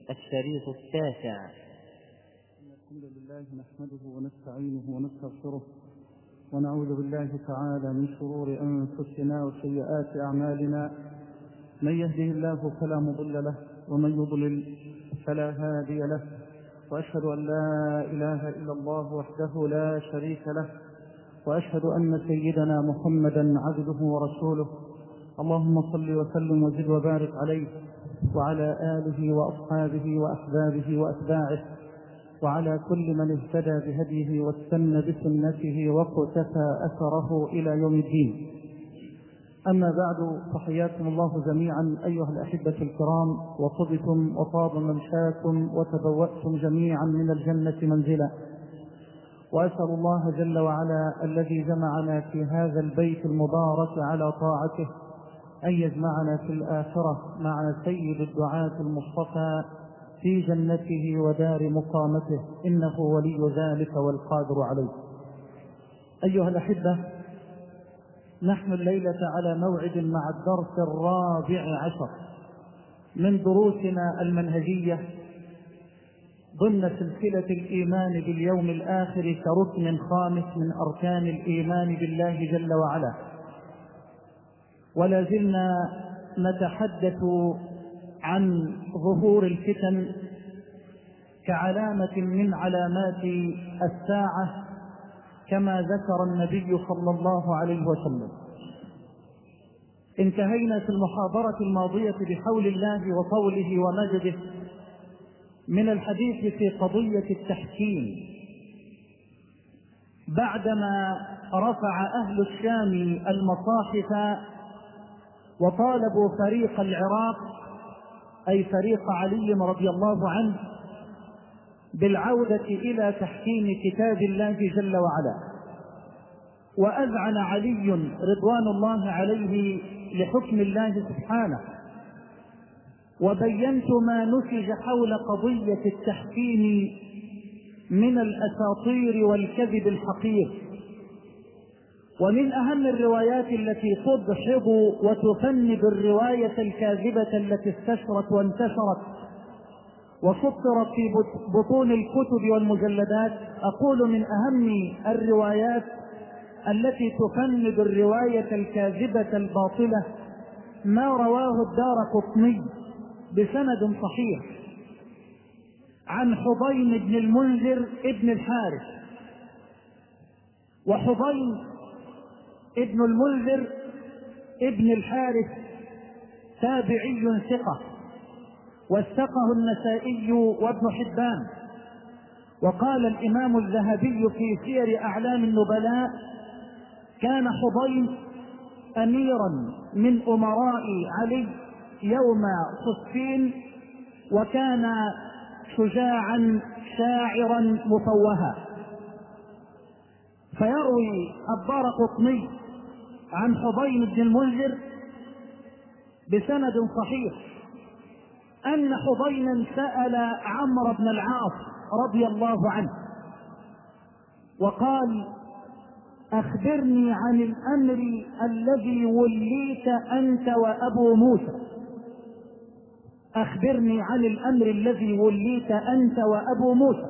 الشريط 9. الحمد لله نحمده ونستعينه ونستغفره ونعوذ بالله تعالى من شرور أنفسنا وسيئات أعمالنا. من يهده الله فلا مضل له ومن يضلل فلا هادي له، وأشهد أن لا إله إلا الله وحده لا شريك له، وأشهد أن سيدنا محمدا عبده ورسوله. اللهم صل وسلم وزد وبارك عليه وعلى آله وأصحابه وأحبابه وأتباعه وعلى كل من اهتدى بهديه واستنى بسنته واقتفى أثره إلى يوم الدين. أما بعد، فحياكم الله جميعا أيها الأحبة الكرام، وطبتم وطاب ممشاكم وتبوأتم جميعا من الجنة منزلا. وأسأل الله جل وعلا الذي جمعنا في هذا البيت المبارك على طاعته أن يجمعنا في الآخرة مع سيد الدعاة المصطفى في جنته ودار مقامته، إنه ولي ذلك والقادر عليه. أيها الأحبة، نحن الليلة على موعد مع الدرس 14 من دروسنا المنهجية ضمن سلسلة الإيمان باليوم الآخر كركن خامس من أركان الإيمان بالله جل وعلا. ولا زلنا نتحدث عن ظهور الفتن كعلامة من علامات الساعة كما ذكر النبي صلى الله عليه وسلم. انتهينا في المحاضرة الماضية بحول الله وطوله ومجده من الحديث في قضية التحكيم، بعدما رفع أهل الشام المصاحف وطالبوا فريق العراق أي فريق علي رضي الله عنه بالعودة إلى تحكيم كتاب الله جل وعلا. وأذعن علي رضوان الله عليه لحكم الله سبحانه، وبينت ما نسج حول قضية التحكيم من الأساطير والكذب الحقير. ومن أهم الروايات التي تدحض وتفند الرواية الكاذبة التي استشرت وانتشرت وسطرت في بطون الكتب والمجلدات، أقول من أهم الروايات التي تفند الرواية الكاذبة الباطلة ما رواه الدارقطني بسند صحيح عن حضين بن المنذر ابن الحارث. وحضين ابن المنذر ابن الحارث تابعي ثقة، وثقه النسائي وابن حبان. وقال الإمام الذهبي في سير أعلام النبلاء: كان حضين أميرا من أمراء علي يوم صفين، وكان شجاعا شاعرا مفوها. فيروي الدارقطني عن حضين بن المنذر بسند صحيح أن حضينا سأل عمرو بن العاص رضي الله عنه وقال: أخبرني عن الأمر الذي وليت أنت وأبو موسى. أخبرني عن الأمر الذي وليت أنت وأبو موسى.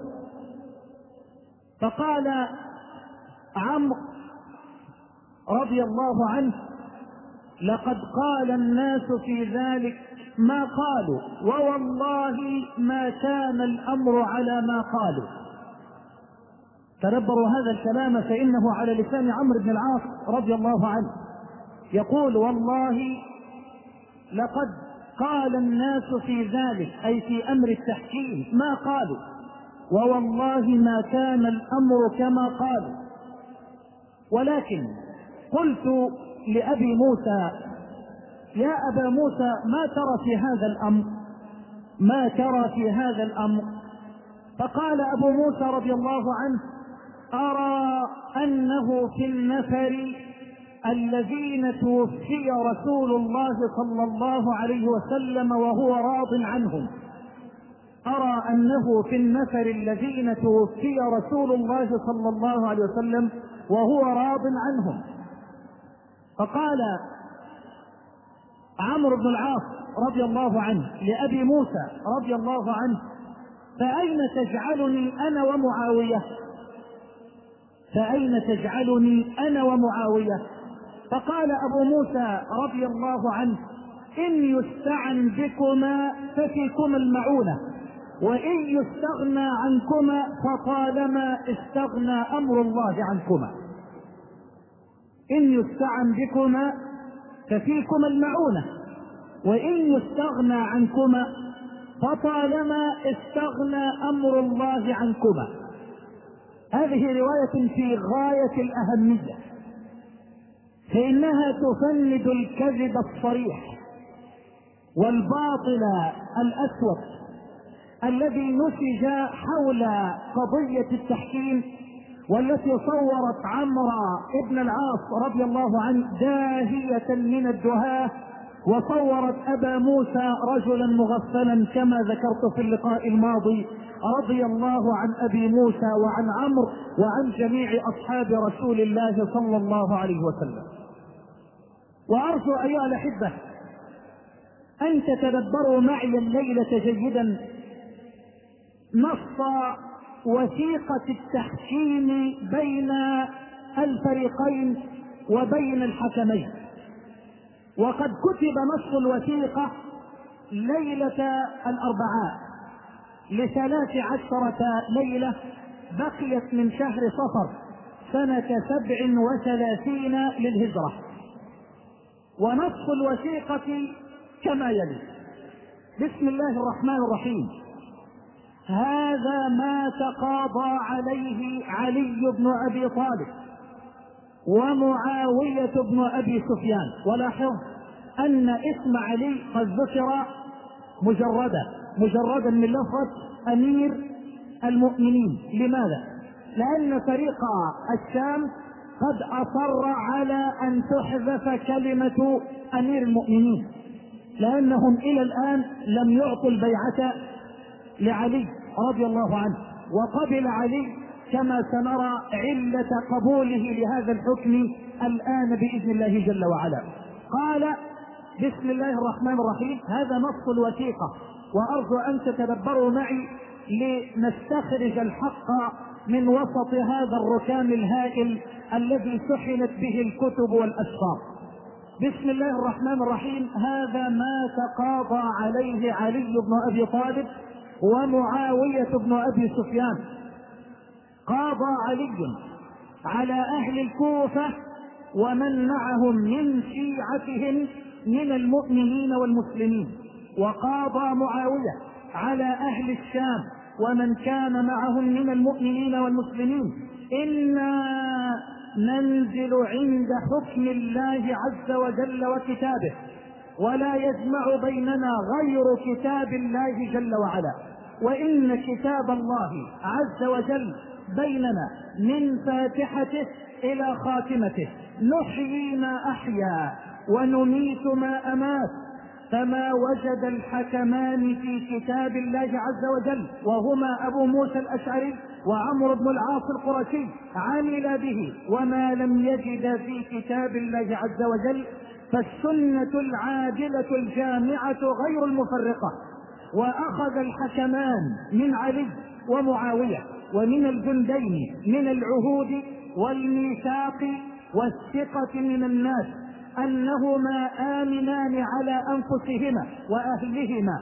فقال عمرو رضي الله عنه: لقد قال الناس في ذلك ما قالوا، ووالله ما كان الأمر على ما قالوا. تدبروا هذا الكلام فإنه على لسان عمرو بن العاص رضي الله عنه، يقول: والله لقد قال الناس في ذلك أي في أمر التحكيم ما قالوا، ووالله ما كان الأمر كما قالوا. ولكن قلت لأبي موسى: يا أبا موسى، ما ترى في هذا الأمر؟ ما ترى في هذا الأمر؟ فقال أبو موسى رضي الله عنه: أرى أنه في النفر الذين توفي رسول الله صلى الله عليه وسلم وهو راض عنهم. أرى أنه في النفر الذين توفي رسول الله صلى الله عليه وسلم وهو راض عنهم. فقال عمرو بن العاص رضي الله عنه لأبي موسى رضي الله عنه: فأين تجعلني أنا ومعاوية؟ فأين تجعلني أنا ومعاوية؟ فقال أبو موسى رضي الله عنه: إن يستعن بكما ففيكما المعونة، وإن يستغنى عنكما فطالما استغنى أمر الله عنكما. إن يستعن بكما ففيكما المعونة، وإن يستغنى عنكما فطالما استغنى أمر الله عنكما. هذه رواية في غاية الأهمية، فإنها تفند الكذب الصريح والباطل الأسود الذي نسج حول قضية التحكيم، والتي صورت عمرو بن العاص رضي الله عنه داهية من الدهاة، وصورت أبا موسى رجلا مغفلا كما ذكرت في اللقاء الماضي. رضي الله عن أبي موسى وعن عمرو وعن جميع أصحاب رسول الله صلى الله عليه وسلم. وأرجو أيها الأحبة أن تتدبروا معي الليلة جيدا نص وثيقة التحكيم بين الفريقين وبين الحكمين. وقد كتب نص الوثيقة ليلة الأربعاء ل13 ليلة بقيت من شهر صفر سنة 37 للهجرة. ونص الوثيقة كما يلي: بسم الله الرحمن الرحيم. هذا ما تقاضى عليه علي بن أبي طالب ومعاوية بن أبي سفيان. ولاحظ أن اسم علي قد ذكر مجردا من لفظ أمير المؤمنين. لماذا؟ لأن فريق الشام قد أصر على أن تحذف كلمة أمير المؤمنين، لأنهم إلى الآن لم يعطوا البيعة لعلي رضي الله عنه. وقبل علي كما سنرى علة قبوله لهذا الحكم الآن بإذن الله جل وعلا. قال: بسم الله الرحمن الرحيم. هذا نص الوثيقة، وأرجو أن تتدبروا معي لنستخرج الحق من وسط هذا الركام الهائل الذي سحنت به الكتب والأسفار. بسم الله الرحمن الرحيم. هذا ما تقاضى عليه علي بن أبي طالب ومعاوية بن أبي سفيان. قاضى علي على أهل الكوفة ومن معهم من شيعتهم من المؤمنين والمسلمين، وقاضى معاوية على أهل الشام ومن كان معهم من المؤمنين والمسلمين. إنا ننزل عند حكم الله عز وجل وكتابه، ولا يجمع بيننا غير كتاب الله جل وعلا، وإن كتاب الله عز وجل بيننا من فاتحته إلى خاتمته. نحيي ما أحيا ونميت ما أمات، فما وجد الحكمان في كتاب الله عز وجل وهما أبو موسى الأشعري وعمرو بن العاص القرشي عمل به، وما لم يجد في كتاب الله عز وجل فالسنة العادلة الجامعة غير المفرقة. وأخذ الحكمان من علي ومعاوية ومن الجندين من العهود والميثاق والثقة من الناس أنهما آمنان على أنفسهما وأهلهما،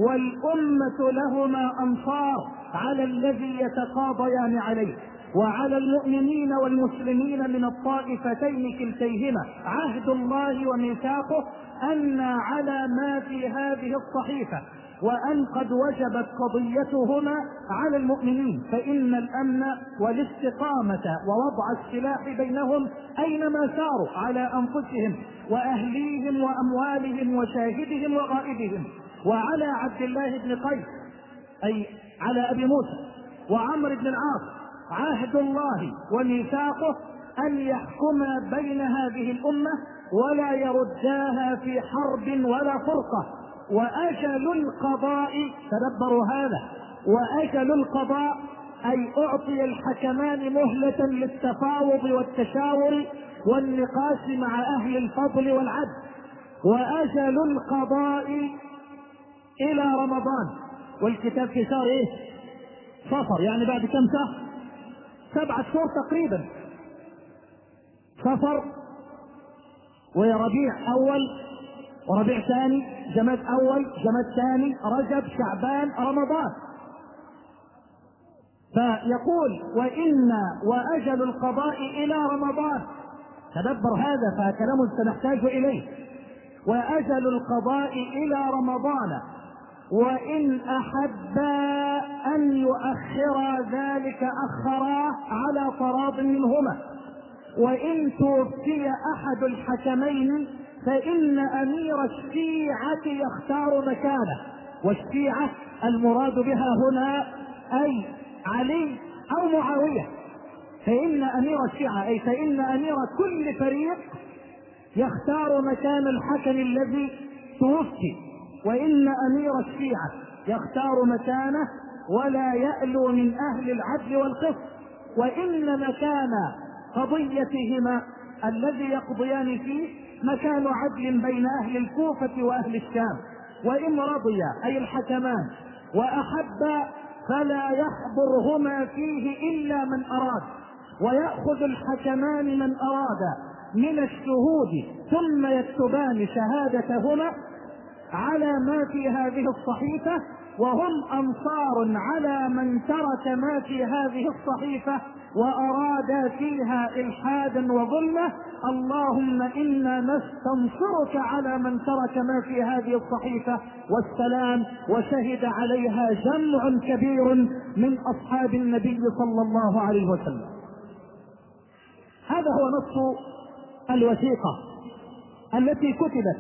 والأمة لهما أنصار على الذي يتقاضيان عليه، وعلى المؤمنين والمسلمين من الطائفتين كلتيهما عهد الله وميثاقه أن على ما في هذه الصحيفة، وأن قد وجبت قضيتهما على المؤمنين، فإن الأمن والاستقامة ووضع السلاح بينهم أينما ساروا على أنفسهم وأهليهم وأموالهم وشاهدهم وغائبهم. وعلى عبد الله بن قيس أي على أبي موسى وعمرو بن العاص عهد الله وميثاقه أن يحكم بين هذه الأمة ولا يرداها في حرب ولا فرقة. وأجل القضاء، تدبروا هذا، وأجل القضاء أي أعطي الحكمان مهلة للتفاوض والتشاور والنقاش مع أهل الفضل والعدل. وأجل القضاء إلى رمضان، والكتاب في شهر إيه؟ صفر، يعني بعد كم شهر؟ 7 شهور تقريبا. صفر وربيع أول وربيع ثاني، جماد أول جماد ثاني، رجب شعبان رمضان. فيقول وأجل القضاء إلى رمضان. تدبر هذا، فكلام سنحتاج إليه. وأجل القضاء إلى رمضان، وإن أحبا أن يؤخرا ذلك أخراه على تراض منهما. وإن توفي أحد الحكمين فإن أمير الشيعة يختار مكانه. والشيعة المراد بها هنا أي علي أو معاوية. فإن أمير الشيعة أي فإن أمير كل فريق يختار مكان الحكم الذي توفي، وإن أمير الشيعة يختار مكانه ولا يألو من أهل العدل والقسط. وإن مكان قضيتهما الذي يقضيان فيه مكان عدل بين أهل الكوفة وأهل الشام. وإن رضي أي الحكمان وأحب فلا يحضرهما فيه إلا من أراد، ويأخذ الحكمان من أراد من الشهود ثم يكتبان شهادتهما على ما في هذه الصحيفة، وهم أنصار على من ترك ما في هذه الصحيفة وأراد فيها إلحادا وظلمة. اللهم إنا نستنصرك على من ترك ما في هذه الصحيفة والسلام. وشهد عليها جمع كبير من أصحاب النبي صلى الله عليه وسلم. هذا هو نص الوثيقة التي كتبت،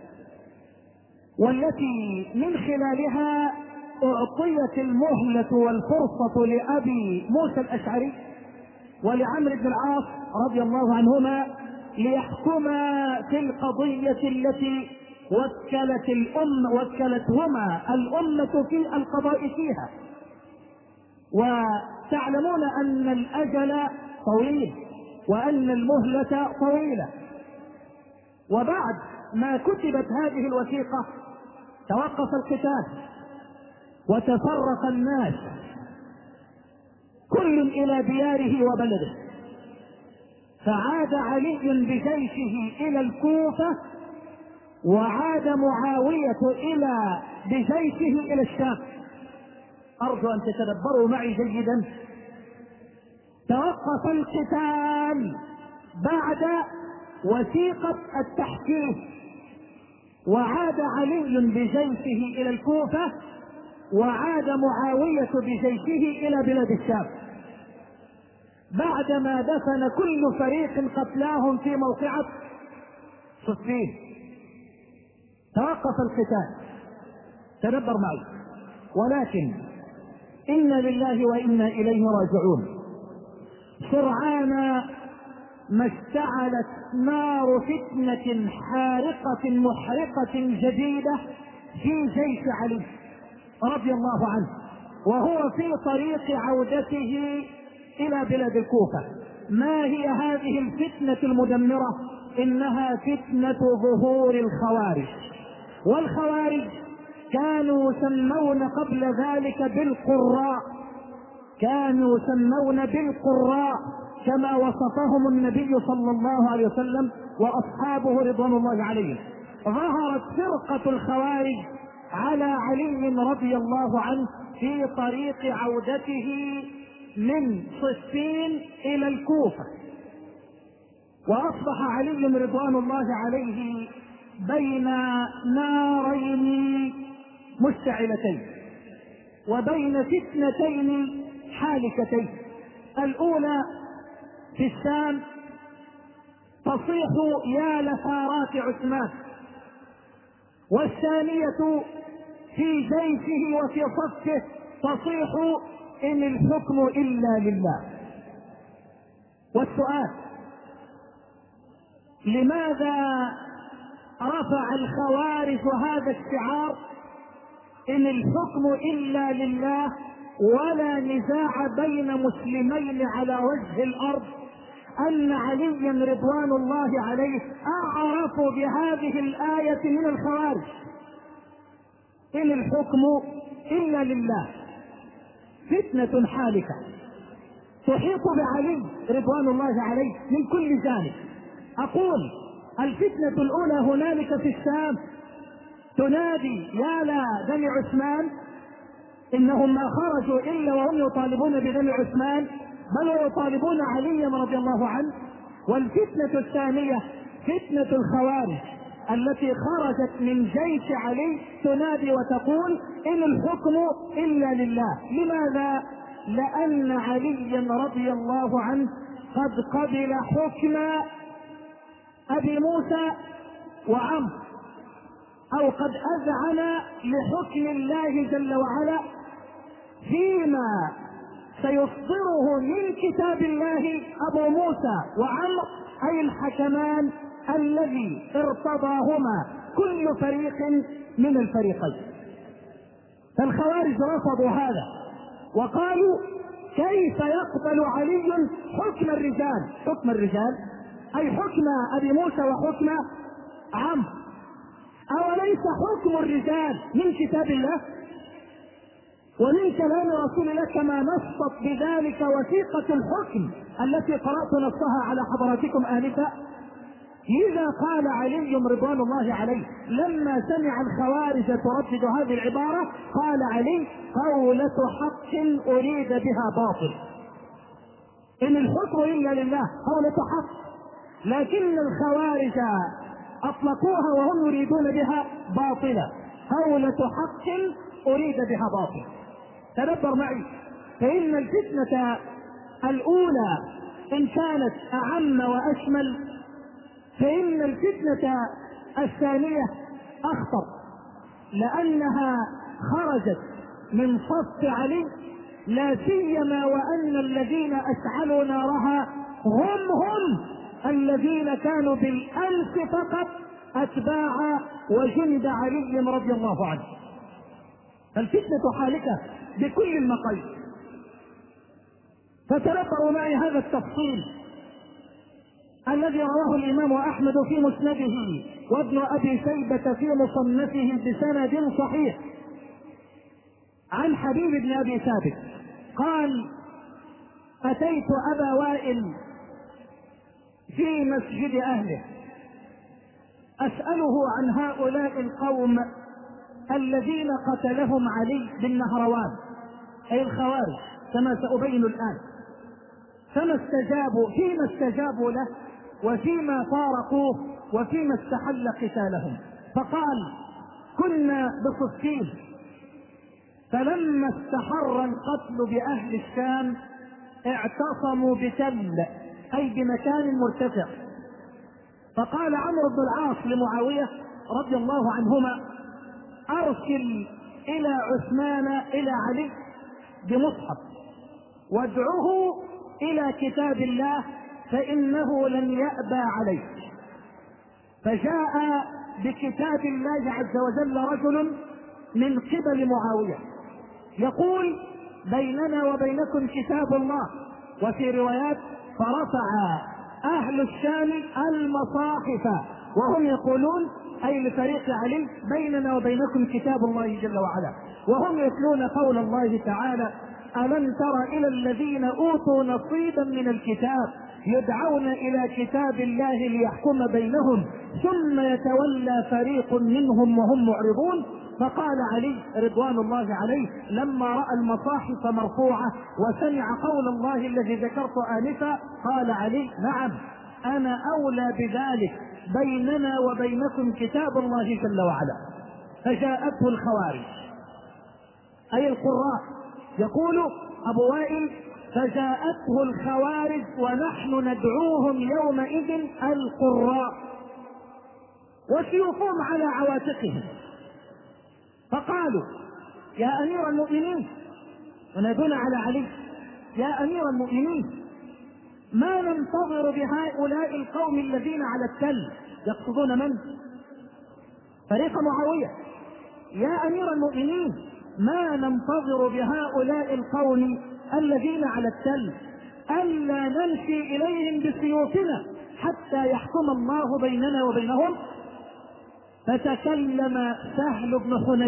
والتي من خلالها أعطيت المهلة والفرصة لأبي موسى الأشعري ولعمرو بن العاص رضي الله عنهما ليحكما في القضية التي وكلتهما الأمة في القضاء فيها. وتعلمون أن الأجل طويل وأن المهلة طويلة. وبعد ما كتبت هذه الوثيقة توقف القتال وتفرق الناس كل إلى دياره وبلده، فعاد علي بجيشه إلى الكوفة، وعاد معاوية بجيشه إلى الشام. أرجو أن تتدبروا معي جيدا. توقف القتال بعد وثيقة التحكيم، وعاد علي بجيشه إلى الكوفة، وعاد معاوية بجيشه إلى بلاد الشام، بعدما دفن كل فريق قتلاهم في موقعة صفين. توقف القتال. تدبر معي. ولكن إنا لله وإنا إليه راجعون. سرعان ما اشتعلت نار فتنة حارقة محرقة جديدة في جيش علي رضي الله عنه، وهو في طريق عودته إلى بلاد الكوفة. ما هي هذه الفتنة المدمرة؟ إنها فتنة ظهور الخوارج. والخوارج كانوا يسمون قبل ذلك بالقراء، كانوا يسمون بالقراء كما وصفهم النبي صلى الله عليه وسلم وأصحابه رضوان الله عليهم. ظهرت فرقة الخوارج على علي رضي الله عنه في طريق عودته من صفين إلى الكوفة، وأصبح علي رضوان الله عليه بين نارين مشتعلتين وبين فتنتين حالكتين. الأولى في الشام تصيح يا لثارات عثمان، والثانية في جيشه وفي صفه تصيح إن الحكم إلا لله. والسؤال: لماذا رفع الخوارج هذا الشعار إن الحكم إلا لله، ولا نزاع بين مسلمين على وجه الأرض أن عليا رضوان الله عليه أعرف بهذه الآية من الخوارج؟ إن الحكم إلا لله. فتنة حالكة تحيط بعلي رضوان الله عليه من كل جانب. أقول الفتنة الأولى هنالك في الشام تنادي يا لا دم عثمان، إنهم ما خرجوا إلا وهم يطالبون بدم عثمان، بل ويطالبون عليا رضي الله عنه. والفتنة الثانية فتنة الخوارج التي خرجت من جيش علي تنادي وتقول إن الحكم إلا لله. لماذا؟ لأن عليا رضي الله عنه قد قبل حكم أبي موسى وعمرو، أو قد أذعن لحكم الله جل وعلا فيما سيصدره من كتاب الله أبو موسى وعمرو، أي الحكمان الذي ارتضاهما كل فريق من الفريقين. فالخوارج رفضوا هذا وقالوا كيف يقبل علي حكم الرجال؟ حكم الرجال أي حكم أبي موسى وحكم عمرو، أوليس حكم الرجال من كتاب الله ومن كلام رسول الله كما نصت بذلك وثيقة الحكم التي قرأت نصها على حضراتكم آنفا؟ إذا قال علي رضوان الله عليه لما سمع الخوارج تردد هذه العبارة قال علي قولة حق أريد بها باطل. إن الحكم إلا لله قولة حق، لكن الخوارج أطلقوها وهم يريدون بها باطلة، قولة حق أريد بها باطل. تدبر معي، فإن الفتنة الأولى إن كانت أعم وأشمل، فإن الفتنة الثانية أخطر، لأنها خرجت من صف علي، لا سيما وأن الذين أشعلوا نارها هم الذين كانوا بالأمس فقط أتباع وجند علي رضي الله عنه. فالفتنة حالكة بكل المقاييس. فتدبروا معي هذا التفصيل الذي رواه الإمام أحمد في مسنده وابن أبي شيبة في مصنفه بسند صحيح عن حبيب بن أبي ثابت قال أتيت أبا وائل في مسجد أهله أسأله عن هؤلاء القوم الذين قتلهم علي بالنهروان، أي الخوارج كما سأبين الآن. فيما استجابوا له وفيما فارقوه وفيما استحل قتالهم. فقال كنا بصفين، فلما استحر القتل بأهل الشام اعتصموا بتل، أي بمكان مرتفع. فقال عمرو بن العاص لمعاوية رضي الله عنهما أرسل إلى عثمان إلى علي بمصحف وادعه إلى كتاب الله فإنه لن يأبى عليه. فجاء بكتاب الله عز وجل رجل من قبل معاوية يقول بيننا وبينكم كتاب الله، وفي روايات فرفع أهل الشام المصاحف وهم يقولون أي لفريق علي بيننا وبينكم كتاب الله جل وعلا، وهم يتلون قول الله تعالى ألم تر إلى الذين أوتوا نصيبا من الكتاب يدعون إلى كتاب الله ليحكم بينهم ثم يتولى فريق منهم وهم معرضون. فقال علي رضوان الله عليه لما رأى المصاحف مرفوعة وسمع قول الله الذي ذكرت آنفا قال علي نعم أنا أولى بذلك، بيننا وبينكم كتاب الله جل وعلا. فجاءته الخوارج أي القراء، يقول أبو وائل فجاءته الخوارج ونحن ندعوهم يومئذ القراء وسيوفهم على عواتقهم. فقالوا يا أمير المؤمنين، ونادون على علي يا أمير المؤمنين ما ننتظر بهؤلاء القوم الذين على التل، يقصدون من؟ فريق معاوية. يا أمير المؤمنين ما ننتظر بهؤلاء القوم الذين على التل ألا نمشي إليهم بسيوفنا حتى يحكم الله بيننا وبينهم. فتكلم سهل بن حنيف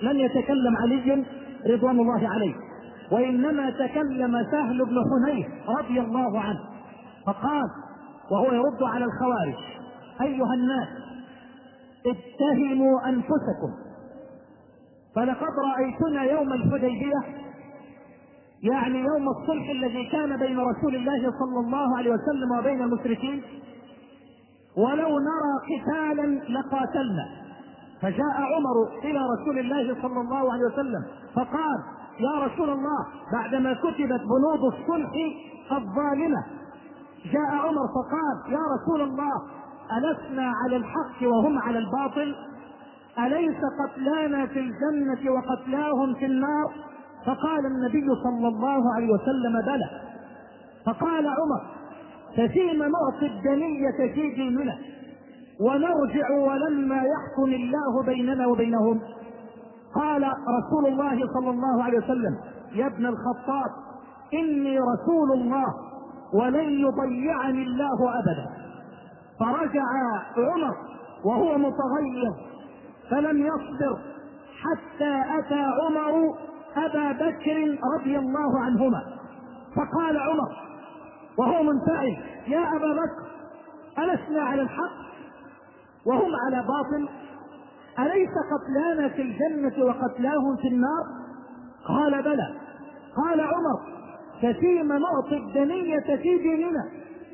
لم يتكلم علي رضوان الله عليه، وإنما تكلم سهل بن حنيف رضي الله عنه، فقال وهو يرد على الخوارج: أيها الناس اتهموا أنفسكم، فلقد رأيتنا يوم الحديبية، يعني يوم الصلح الذي كان بين رسول الله صلى الله عليه وسلم وبين المشركين، ولو نرى قتالا لقاتلنا. فجاء عمر إلى رسول الله صلى الله عليه وسلم فقال: يا رسول الله، بعدما كتبت بنود الصلح الظالمة، جاء عمر فقال: يا رسول الله، ألسنا على الحق وهم على الباطل؟ أليس قتلانا في الجنة وقتلاهم في النار؟ فقال النبي صلى الله عليه وسلم: بلى. فقال عمر: ففيما نعطي الدنية في ديننا ونرجع ولما يحكم الله بيننا وبينهم؟ قال رسول الله صلى الله عليه وسلم: يا ابن الخطاب، إني رسول الله ولن يضيعني الله أبدا. فرجع عمر وهو متغيظ فلم يصبر حتى أتى عمر أبا بكر رضي الله عنهما، فقال عمر وهو منفعل: يا أبا بكر، ألسنا على الحق وهم على باطل؟ أليس قتلانا في الجنة وقتلاهم في النار؟ قال: بلى. قال عمر: ففيما نعطي الدنية في ديننا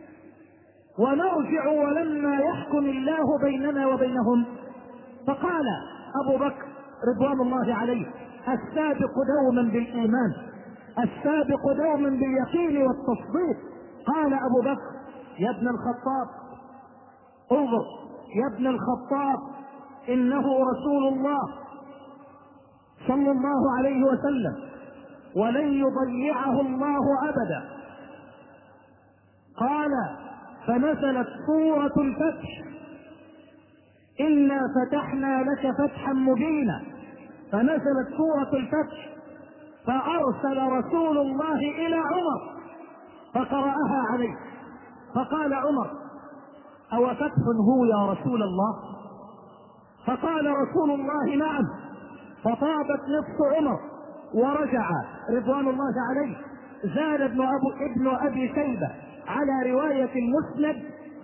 ونرجع ولما يحكم الله بيننا وبينهم؟ فقال أبو بكر رضوان الله عليه: السابق دوما بالإيمان، السابق دوما باليقين والتصديق. قال أبو بكر: يا ابن الخطاب، انظر يا ابن الخطاب، إنه رسول الله صلى الله عليه وسلم ولن يضيعه الله أبدا. قال: فنزلت سورة الفتح: إنا فتحنا لك فتحا مبينا. فنزلت سورة الفتح، فأرسل رسول الله إلى عمر فقرأها عليه، فقال عمر: أو فتح هو يا رسول الله؟ فقال رسول الله: نعم. فطابت نفس عمر ورجع رضوان الله عليه. زاد ابن أبي شيبة على رواية المسند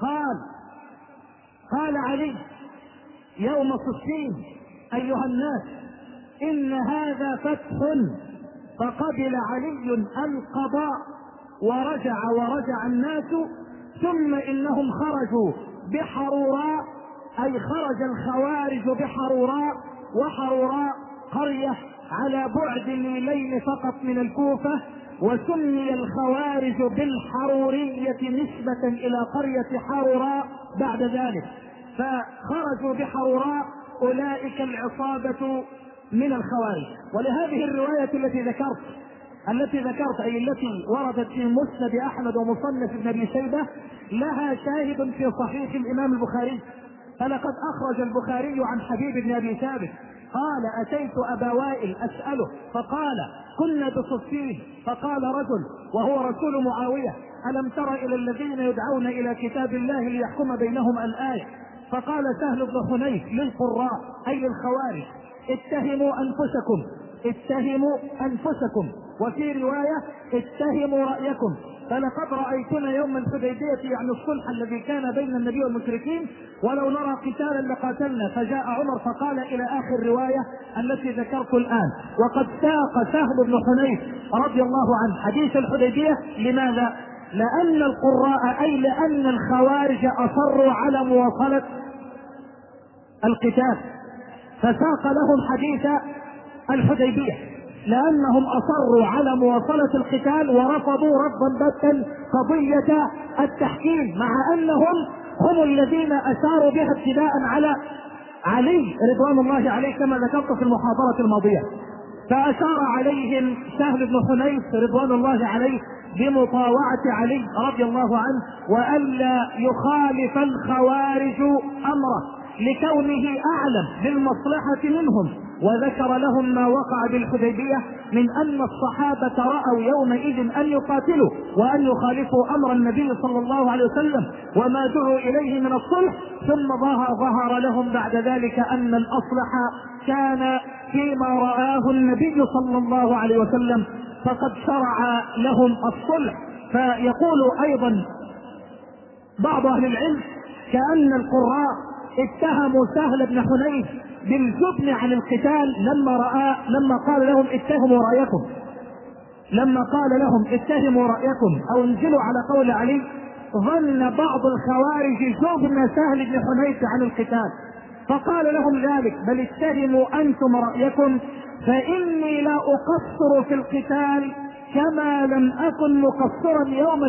قال علي يوم صفين: أيها الناس، إن هذا فتح. فقبل علي القضاء ورجع الناس، ثم إنهم خرجوا بحروراء، أي خرج الخوارج بحروراء، وحروراء قرية على بعد ميلين فقط من الكوفة، وسمي الخوارج بالحرورية نسبة إلى قرية حروراء بعد ذلك. فخرجوا بحروراء أولئك العصابة من الخوارج. ولهذه الرواية التي ذكرت أي التي وردت في مسند أحمد ومصنف ابن أبي شيبة، لها شاهد في صحيح الإمام البخاري. فلقد أخرج البخاري عن حبيب بن أبي ثابت قال: أتيت أبا وائل أسأله، فقال: كنا بصفين. فقال رجل وهو رسول معاوية: ألم تر إلى الذين يدعون إلى كتاب الله ليحكم بينهم الآية؟ فقال سهل بن حنيف للقراء أي للخوارج: اتهموا أنفسكم، وفي رواية: اتهموا رأيكم، فلقد رأيتنا يوم الحديبية، يعني الصلح الذي كان بين النبي والمشركين، ولو نرى قتالا لقاتلنا. فجاء عمر فقال إلى آخر رواية التي ذكرت الآن. وقد ساق سهل بن حنيف رضي الله عنه حديث الحديبية. لماذا؟ لأن القراء أي لأن الخوارج أصروا على مواصلة القتال، فساق لهم حديث الحديبية لأنهم أصروا على مواصلة القتال ورفضوا رفضا باتا قضية التحكيم، مع أنهم هم الذين أشاروا بها ابتداء على علي رضوان الله عليه كما ذكرت في المحاضرة الماضية. فأشار عليهم سهل بن حنيف رضوان الله عليه بمطاوعة علي رضي الله عنه، وألا يخالف الخوارج أمره لكونه أعلم بالمصلحة منهم وذكر لهم ما وقع بالحديبية من أن الصحابة رأوا يومئذ أن يقاتلوا وأن يخالفوا أمر النبي صلى الله عليه وسلم وما دعوا إليه من الصلح، ثم ظهر لهم بعد ذلك أن الأصلح كان فيما رآه النبي صلى الله عليه وسلم، فقد شرع لهم الصلح. فيقول أيضا بعض أهل العلم كأن القراء اتهموا سهل بن حنيف بالجبن عن القتال لما قال لهم اتهموا رأيكم أو انزلوا على قول علي. ظن بعض الخوارج جبن سهل بن حنيف عن القتال فقال لهم ذلك، بل اتهموا أنتم رأيكم فإني لا أقصر في القتال كما لم أكن مقصرا يوم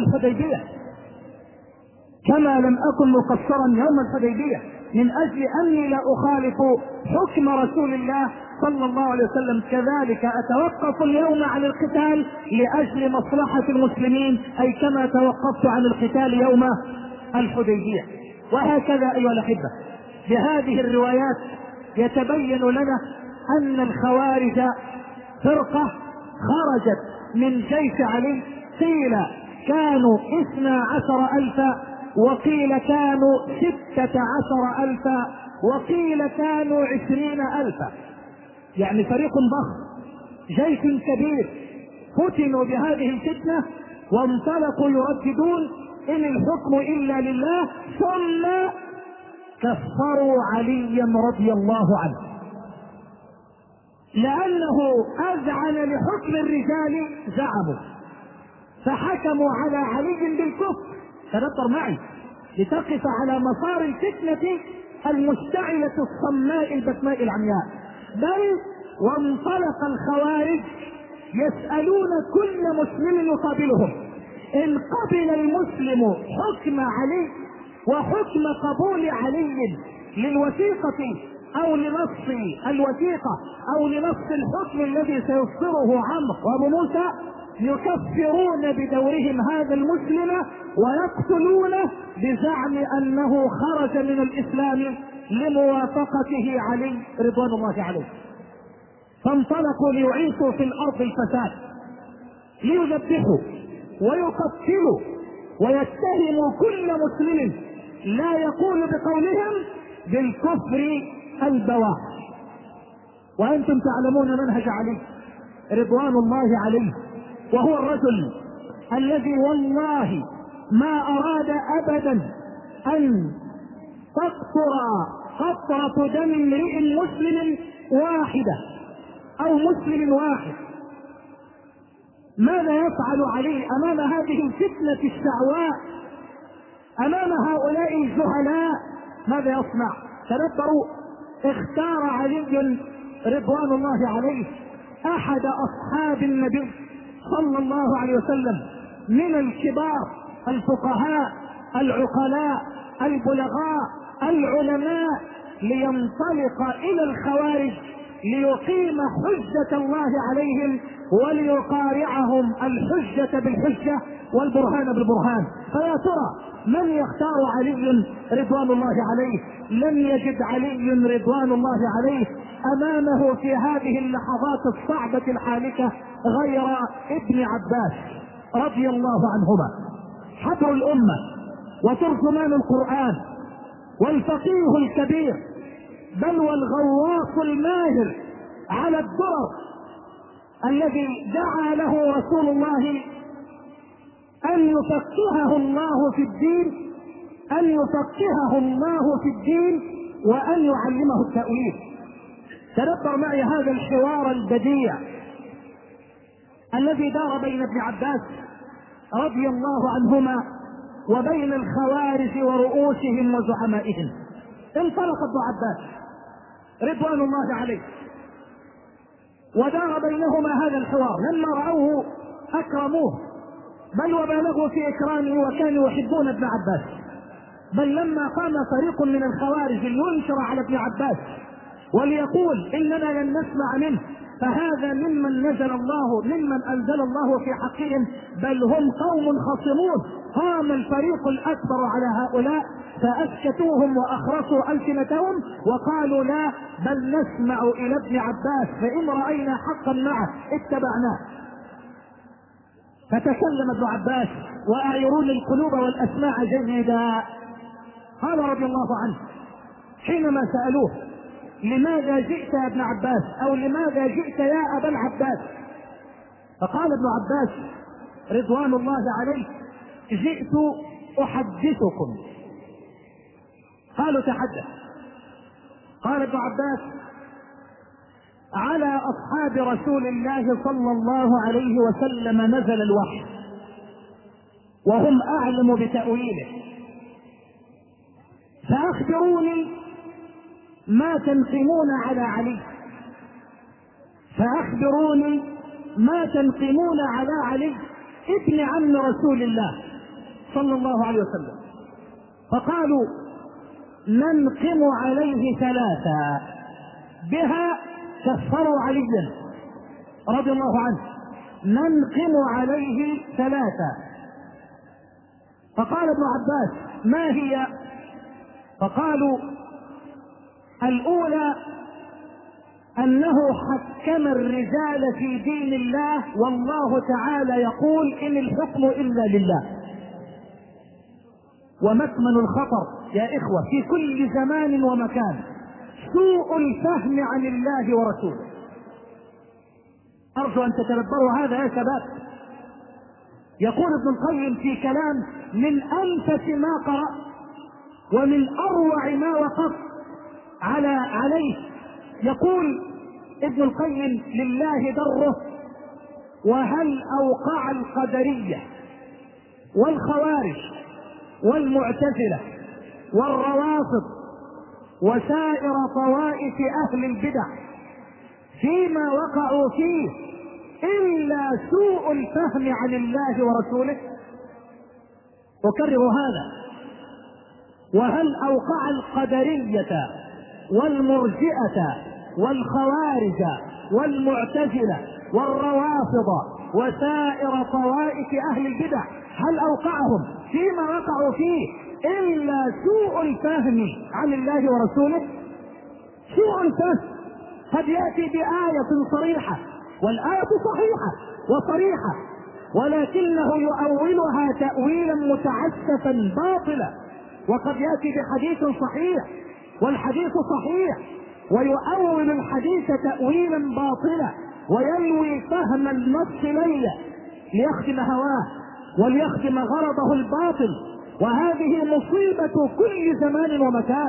الحديبية من أجل أني لا أخالف حكم رسول الله صلى الله عليه وسلم، كذلك أتوقف اليوم عن القتال لأجل مصلحة المسلمين، أي كما توقفت عن القتال يوم الحديبية. وهكذا أيها الأحبة بهذه الروايات يتبين لنا أن الخوارج فرقة خرجت من جيش علي، قيل كانوا 12,000 وقيل كانوا 16,000 وقيل كانوا 20,000، يعني فريق ضخم، جيش كبير فتنوا بهذه الفتنة وانطلقوا يرددون إن الحكم إلا لله، ثم كفروا عليا رضي الله عنه لأنه أذعن لحكم الرجال زعموا، فحكموا على علي بالكفر. تدبر معي لتقف على مسار الفتنة المشتعلة الصماء البسماء العمياء. بل وانطلق الخوارج يسألون كل مسلم يقابلهم إن قبل المسلم حكم علي وحكم قبول علي للوثيقة أو لنص الوثيقة أو لنص الحكم الذي سيصدره عمرو وأبو موسى، يكفرون بدورهم هذا المسلم ويقتلونه بزعم أنه خرج من الإسلام لموافقته علي رضوان الله عليه. فانطلقوا ليعيثوا في الأرض الفساد، ليذبحوا ويقتلوا ويتهموا كل مسلم لا يقول بقولهم بالكفر البواح. وأنتم تعلمون منهج علي رضوان الله عليه، وهو الرجل الذي والله ما أراد أبدا أن تقطر قطرة دم امرئ مسلم واحدة أو مسلم واحد. ماذا يفعل علي أمام هذه الفتنة الشعواء، أمام هؤلاء الجهلاء؟ ماذا يصنع؟ تدبروا. اختار علي رضوان الله عليه أحد أصحاب النبي صلى الله عليه وسلم من الكبار الفقهاء العقلاء البلغاء العلماء لينطلق إلى الخوارج ليقيم حجة الله عليهم وليقارعهم الحجة بالحجة والبرهان بالبرهان. فيا ترى من يختار علي رضوان الله عليه؟ لم يجد علي رضوان الله عليه أمامه في هذه اللحظات الصعبة الحالكة غير ابن عباس رضي الله عنهما، حبر الأمة وترجمان القرآن والفقيه الكبير، بل والغواص الماهر على الدرر، الذي دعا له رسول الله أن يفقهه الله في الدين وأن يعلمه التأويل. تدبر معي هذا الحوار البديع الذي دار بين ابن عباس رضي الله عنهما وبين الخوارج ورؤوسهم وزعمائهم. انطلق ابن عباس رضوان الله عليه ودار بينهما هذا الحوار. لما رأوه أكرموه، بل وبالغوا في إكرامه وكانوا يحبون ابن عباس. بل لما قام فريق من الخوارج لينكر على ابن عباس وليقول إننا لن نسمع منه فهذا ممن أنزل الله في حقهم، بل هم قوم خصمون. قام الفريق الأكبر على هؤلاء فأسكتوهم وأخرسوا ألسنتهم وقالوا لا، بل نسمع إلى ابن عباس، فإن رأينا حقا معه اتبعناه. فتكلم ابن عباس: وأعيروني القلوب والأسماع جيدا. قال رضي الله عنه حينما سألوه: لماذا جئت يا ابن عباس، أو لماذا جئت يا أبا العباس؟ فقال ابن عباس رضوان الله عليه: جئت أحدثكم. قالوا: تحدث. قال ابن عباس: على أصحاب رسول الله صلى الله عليه وسلم نزل الوحي وهم أعلم بتأويله، فأخبروني ما تنقمون على علي، فأخبروني ما تنقمون على علي ابن عم رسول الله صلى الله عليه وسلم. فقالوا: ننقم عليه ثلاثة، بها كفروا عليا رضي الله عنه، ننقم عليه ثلاثة. فقال ابن عباس: ما هي؟ فقالوا: الأولى أنه حكم الرجال في دين الله، والله تعالى يقول: إن الحكم إلا لله. ومكمن الخطر يا إخوة في كل زمان ومكان سوء الفهم عن الله ورسوله. أرجو أن تتدبروا هذا يا شباب. يقول ابن القيم في كلام من أنفس ما قرأ ومن أروع ما وقف عليه، يقول ابن القيم: لله دره، وهل أوقع القدرية والخوارج والمعتزلة والروافض وسائر طوائف أهل البدع فيما وقعوا فيه إلا سوء الفهم عن الله ورسوله؟ أكرر هذا: وهل أوقع القدرية والمرجئة والخوارج والمعتزلة والروافض وسائر طوائف أهل البدع، هل أوقعهم فيما وقعوا فيه إلا سوء الفهم عن الله ورسوله؟ سوء الفهم قد يأتي بآية صريحة، والآية صحيحة وصريحة، ولكنه يؤولها تأويلا متعسفا باطلا. وقد يأتي بحديث صحيح والحديث صحيح ويؤول الحديث تأويلا باطلا، وينوي فهم النص ليلا ليخدم هواه وليخدم غرضه الباطل. وهذه مصيبة كل زمان ومكان.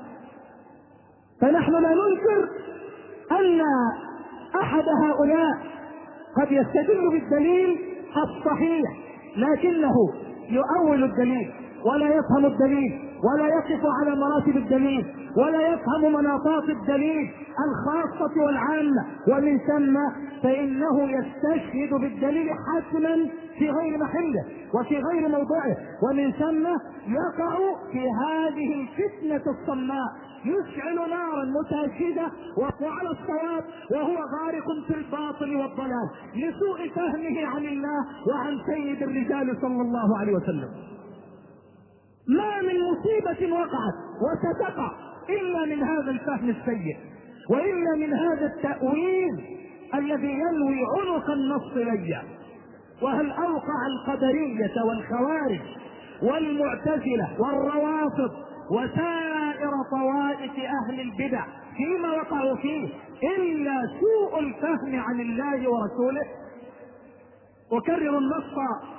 فنحن لا ننكر أن أحد هؤلاء قد يستدل بالدليل الصحيح، لكنه يؤول الدليل ولا يفهم الدليل ولا يقف على مراتب الدليل ولا يفهم مناطات الدليل الخاصة والعامة، ومن ثم فإنه يستشهد بالدليل حتما في غير محله وفي غير موضعه، ومن ثم يقع في هذه الفتنة الصماء، يشعل نارا متأكدة وعلى الصواب وهو غارق في الباطل والضلال لسوء فهمه عن الله وعن سيد الرجال صلى الله عليه وسلم. ما من مصيبة وقعت وستقع إلا من هذا الفهم السيء، وإلا من هذا التأويل الذي ينوي عنق النص ليا. وهل أوقع القدرية والخوارج والمعتزلة والروافض وسائر طوائف أهل البدع فيما وقعوا فيه إلا سوء الفهم عن الله ورسوله؟ أكرر النص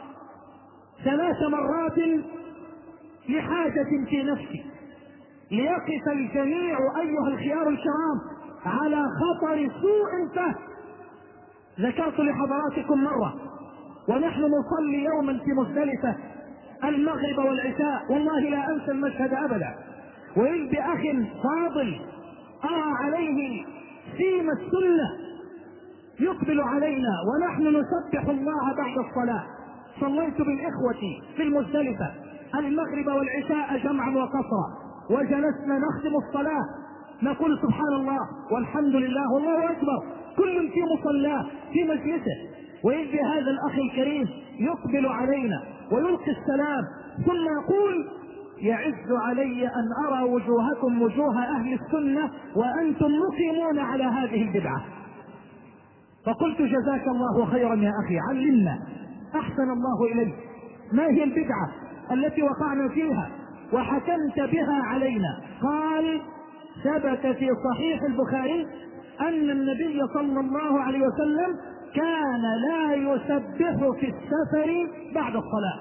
3 مرات لحاجة في نفسي، ليقف الجميع أيها الخيار الكرام على خطر سوء الفهم. ذكرت لحضراتكم مرة ونحن نصلي يوما في مزدلفة المغرب والعشاء، والله لا أنسى المشهد أبدا، وإذ بأخ فاضل أرى عليه سيم السنة يقبل علينا ونحن نسبح الله بعد الصلاة. صليت بالإخوة في المزدلفة المغرب والعشاء جمعا وقصرا، وجلسنا نختم الصلاة نقول سبحان الله والحمد لله والله أكبر، كل في مصلاه في مجلسه، وإذ بهذا الأخ الكريم يقبل علينا ويلقي السلام ثم يقول: يعز علي أن أرى وجوهكم وجوه أهل السنة وأنتم مقيمون على هذه البدعة. فقلت: جزاك الله خيرا يا أخي، علمنا، أحسن الله إليك، ما هي البدعة التي وقعنا فيها وحكمت بها علينا؟ قال: ثبت في صحيح البخاري أن النبي صلى الله عليه وسلم كان لا يسبح في السفر بعد الصلاة.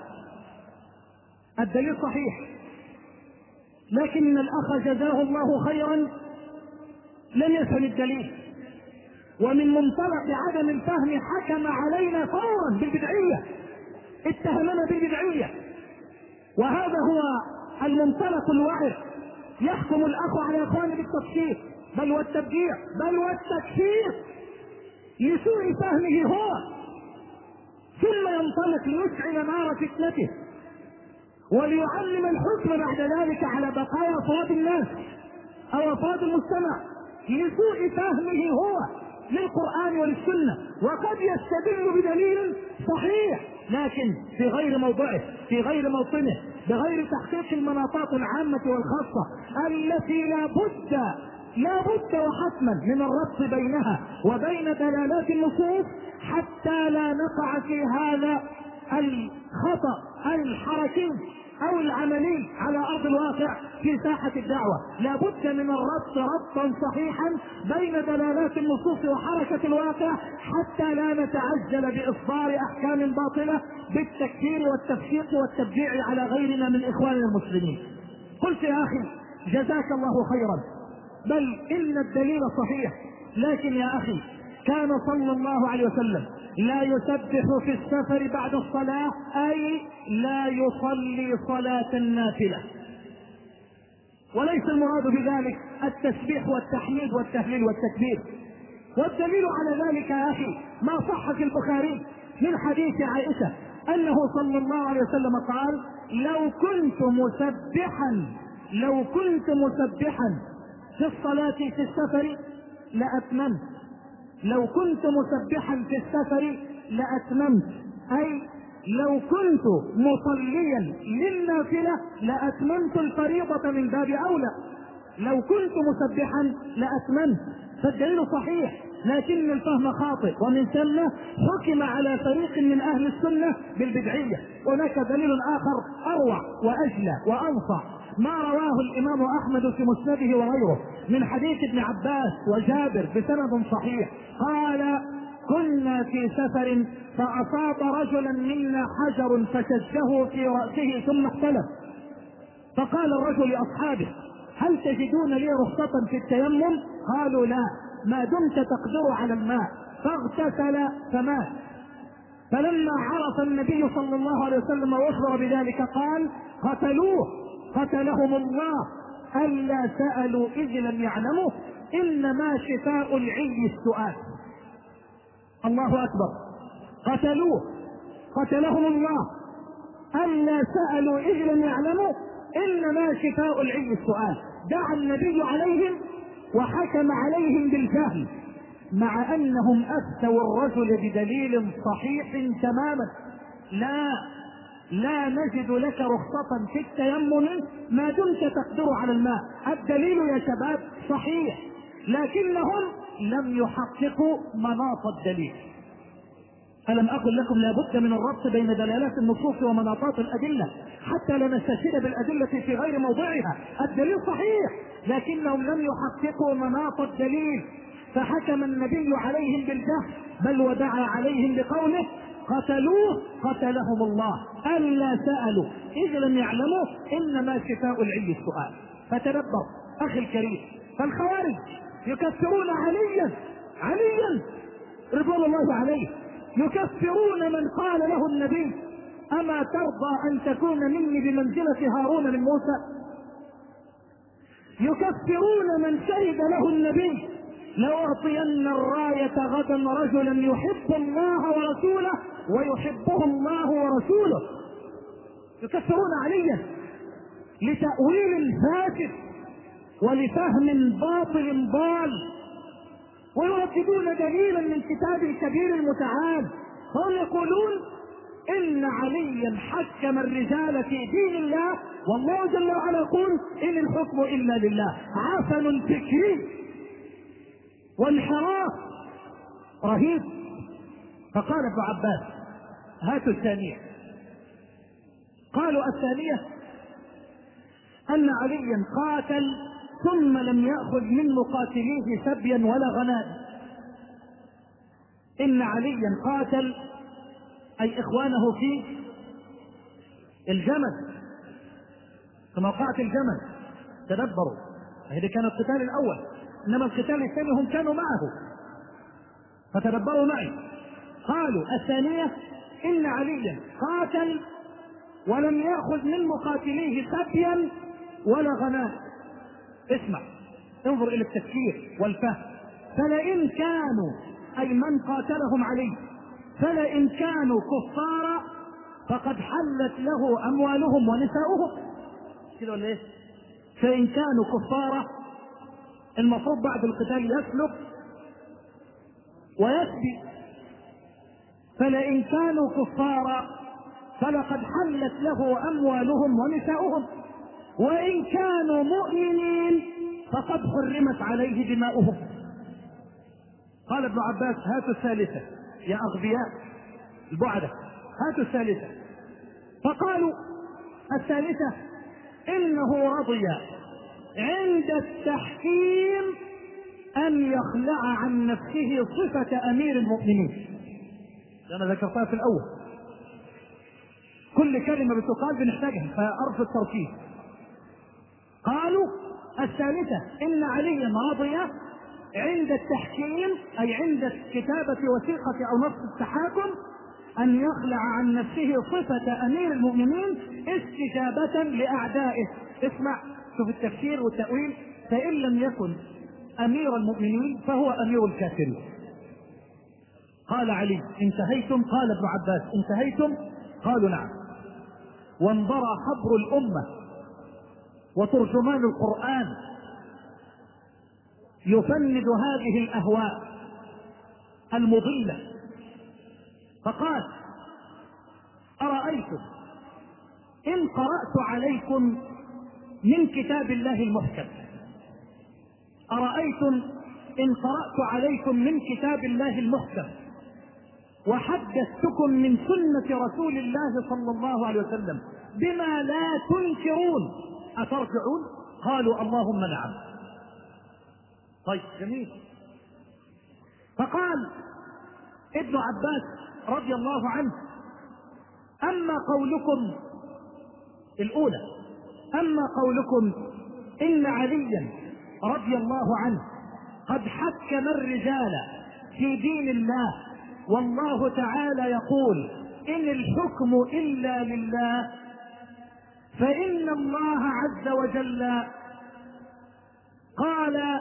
الدليل صحيح، لكن الأخ جزاه الله خيرا لم يفهم الدليل، ومن منطلق عدم الفهم حكم علينا فورا بالبدعية، اتهمنا بالبدعية، وهذا هو المنطلق الوعر. يحكم الأخ على إخوانه بالتفسير بل والتبجيع بل والتكفير لسوء فهمه هو، ثم ينطلق ليشعل نار فتنته وليعلم الحكم بعد ذلك على بقايا أفراد الناس أو أفراد المجتمع لسوء فهمه هو للقرآن وللسنة، وقد يستدل بدليل صحيح لكن في غير موضعه، في غير موطنه، بغير تحقيق المناطات العامة والخاصة التي لا بد وحتما من الربط بينها وبين دلالات النصوص حتى لا نقع في هذا الخطأ الحركي أو العملي على أرض الواقع في ساحة الدعوة. لا بد من الربط ربطا صحيحا بين دلالات النصوص وحركة الواقع حتى لا نتعجل بإصدار أحكام باطلة بالتكفير والتفسيق والتبجيع على غيرنا من إخواننا المسلمين. قلت يا أخي جزاك الله خيرا، بل إن الدليل صحيح، لكن يا أخي كان صلى الله عليه وسلم لا يسبح في السفر بعد الصلاة، أي لا يصلي صلاة النافلة، وليس المراد بذلك التسبيح والتحميد والتهليل والتكبير. والدليل على ذلك يا أخي ما صح في البخاري من حديث عائشة أنه صلى الله عليه وسلم قال: لو كنت مسبحا في الصلاة في السفر لأتممت. لو كنت مسبحا في السفر لأتممت، أي لو كنت مصليا للنافلة لأتممت الفريضة من باب أولى. لو كنت مسبحا لأتممت، فالدليل صحيح لكن الفهم خاطئ، ومن ثم حكم على فريق من أهل السنة بالبدعية. هناك دليل آخر أروع وأجلى وأنصع ما رواه الإمام أحمد في مسنده وغيره من حديث ابن عباس وجابر بسند صحيح قال: كنا في سفر فأصاب رجلا منا حجر فشجه في رأسه ثم احتلم، فقال الرجل لأصحابه: هل تجدون لي رخصة في التيمم؟ قالوا: لا، ما دمت تقدر على الماء. فاغتسل فمات. فلما عرف النبي صلى الله عليه وسلم واخبر بذلك قال: قتلهم الله، ألا سألوا إذ لم يعلموا، إنما شفاء العي السؤال. الله أكبر. قتلهم الله، ألا سألوا إذ لم يعلموا، إنما شفاء العي السؤال. دعا النبي عليهم وحكم عليهم بالجهل، مع أنهم أفتوا الرجل بدليل صحيح تماما: لا نجد لك رخصة في التيمم ما دمت تقدر على الماء. الدليل يا شباب صحيح، لكنهم لم يحققوا مناط الدليل. ألم أقل لكم لا بد من الربط بين دلالات النصوص ومناطات الأدلة حتى لا نستشهد بالأدلة في غير موضعها. الدليل صحيح لكنهم لم يحققوا مناط الدليل، فحكم النبي عليهم بالجهل، بل ودعا عليهم بقوله: قتلهم الله، ألا سألوا إذ لم يعلموا، إنما شفاء العي السؤال. فتدبر أخي الكريم، فالخوارج يكفرون عليا رضوان الله عليه، يكفرون من قال له النبي: أما ترضى أن تكون مني بمنزلة هارون من موسى؟ يكفرون من شهد له النبي: لأعطين الراية غدا رجلا يحب الله ورسوله ويحبه الله ورسوله. يكفرون عليا لتأويل فاسد ولفهم باطل ضال، ويرددون دليلا من كتاب الكبير المتعال. هم يقولون ان عليا حكم الرجال في دين الله، والله جل وعلا يقول ان الحكم الا لله. عفن فكري وانحراف رهيب. فقال ابن عباس: هاتوا الثانية. قالوا: الثانية ان عليا قاتل ثم لم يأخذ من مقاتليه سبيا ولا غنائم. ان عليا قاتل اي اخوانه في الجمل، في موقعة الجمل. تدبروا، هذا كان القتال الاول، انما القتال الثاني هم كانوا معه، فتدبروا معي. قالوا: الثانية ان عليا قاتل ولم يأخذ من مقاتليه سبيا ولا غنائم. اسمع، انظر الى التفكير والفهم. فلئن كانوا، اي من قاتلهم عليه، فلئن كانوا كفارا فقد حلت له اموالهم ونساؤهم. كده ولا ايه؟ فان كانوا كفارا المفروض بعد القتال يسلب ويسبي. فلئن كانوا كفارا فلقد حلت له اموالهم ونساؤهم، وان كانوا مؤمنين فقد حرمت عليه دماؤهم. قال ابن عباس: هاتوا الثالثة يا اغبياء البعدة، هاتوا الثالثة. فقالوا: الثالثة انه رضي عند التحكيم ان يخلع عن نفسه صفة امير المؤمنين. انا ذكرتها في الاول، كل كلمة بتقال بنحتاجها فارفض التركيز. قالوا: الثالثة ان عليا رضي عند التحكيم، اي عند كتابة وثيقة او نص التحاكم، ان يخلع عن نفسه صفة امير المؤمنين استجابة لاعدائه. اسمع، شوف التفسير والتأويل. فان لم يكن امير المؤمنين فهو امير الكافرين. قال علي: انتهيتم؟ قال ابن عباس: انتهيتم؟ قالوا: نعم. وانبرى حبر الامة وترجمان القرآن يفند هذه الاهواء المضلة، فقال: أرأيتم إن قرأت عليكم من كتاب الله المحكم، أرأيتم إن قرأت عليكم من كتاب الله المحكم وحدثتكم من سنة رسول الله صلى الله عليه وسلم بما لا تنكرون أترجعون؟ قالوا: اللهم نعم. طيب، جميل. فقال ابن عباس رضي الله عنه: أما قولكم الأولى، أما قولكم إن عليا رضي الله عنه قد حكم الرجال في دين الله، والله تعالى يقول إن الحكم إلا لله، فإن الله عز وجل قال: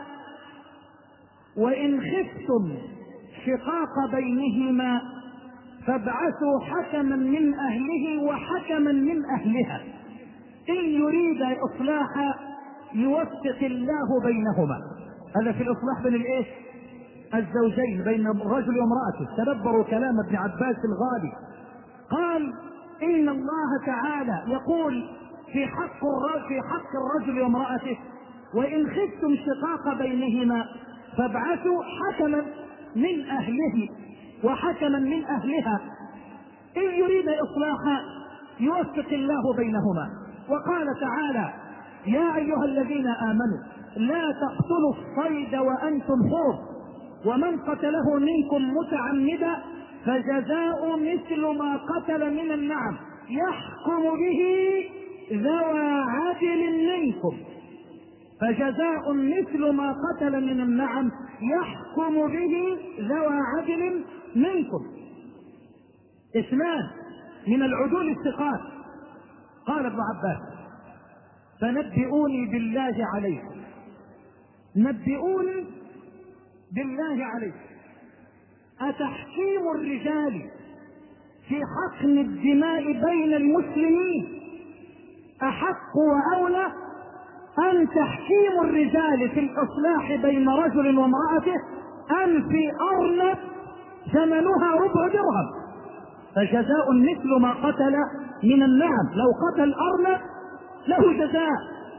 وإن خفتم شقاق بينهما فابعثوا حكما من أهله وحكما من أهلها إن يريد إصلاحا يوفق الله بينهما. هذا في الإصلاح بين الإيه؟ الزوجين، بين الرجل وامرأته. تدبروا كلام ابن عباس الغالي. قال: إن الله تعالى يقول في حق الرجل وامرأته: وإن خفتم شقاق بينهما فابعثوا حكما من أهله وحكما من أهلها إن يريد إصلاحا يوفق الله بينهما. وقال تعالى: يا أيها الذين آمنوا لا تقتلوا الصيد وأنتم حر، ومن قتله منكم متعمدا فجزاء مثل ما قتل من النعم يحكم به ذوى عدل منكم، فجزاء مثل ما قتل من النعم يحكم به ذوى عدل منكم. اثنان من العدول الثقات. قال ابن عباس: فنبئوني بالله عليكم، نبئوني بالله عليكم، أتحكيم الرجال في حقن الدماء بين المسلمين أحق وأولى أم تحكيم الرجال في الإصلاح بين رجل وامرأته أم في أرنب ثمنها ربع درهم؟ فجزاء مثل ما قتل من النعم، لو قتل أرنب له جزاء،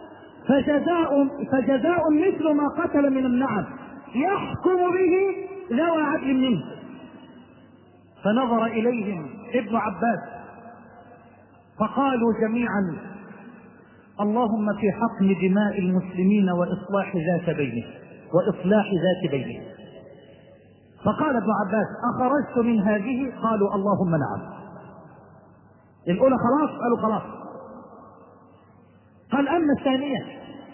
فجزاء مثل ما قتل من النعم يحكم به ذوى عدل منه. فنظر إليهم ابن عباس فقالوا جميعا: اللهم في حقن دماء المسلمين وإصلاح ذات بينه. فقال ابن عباس: أخرجت من هذه؟ قالوا: اللهم نعم. الأولى خلاص؟ قالوا خلاص. قال: أما الثانية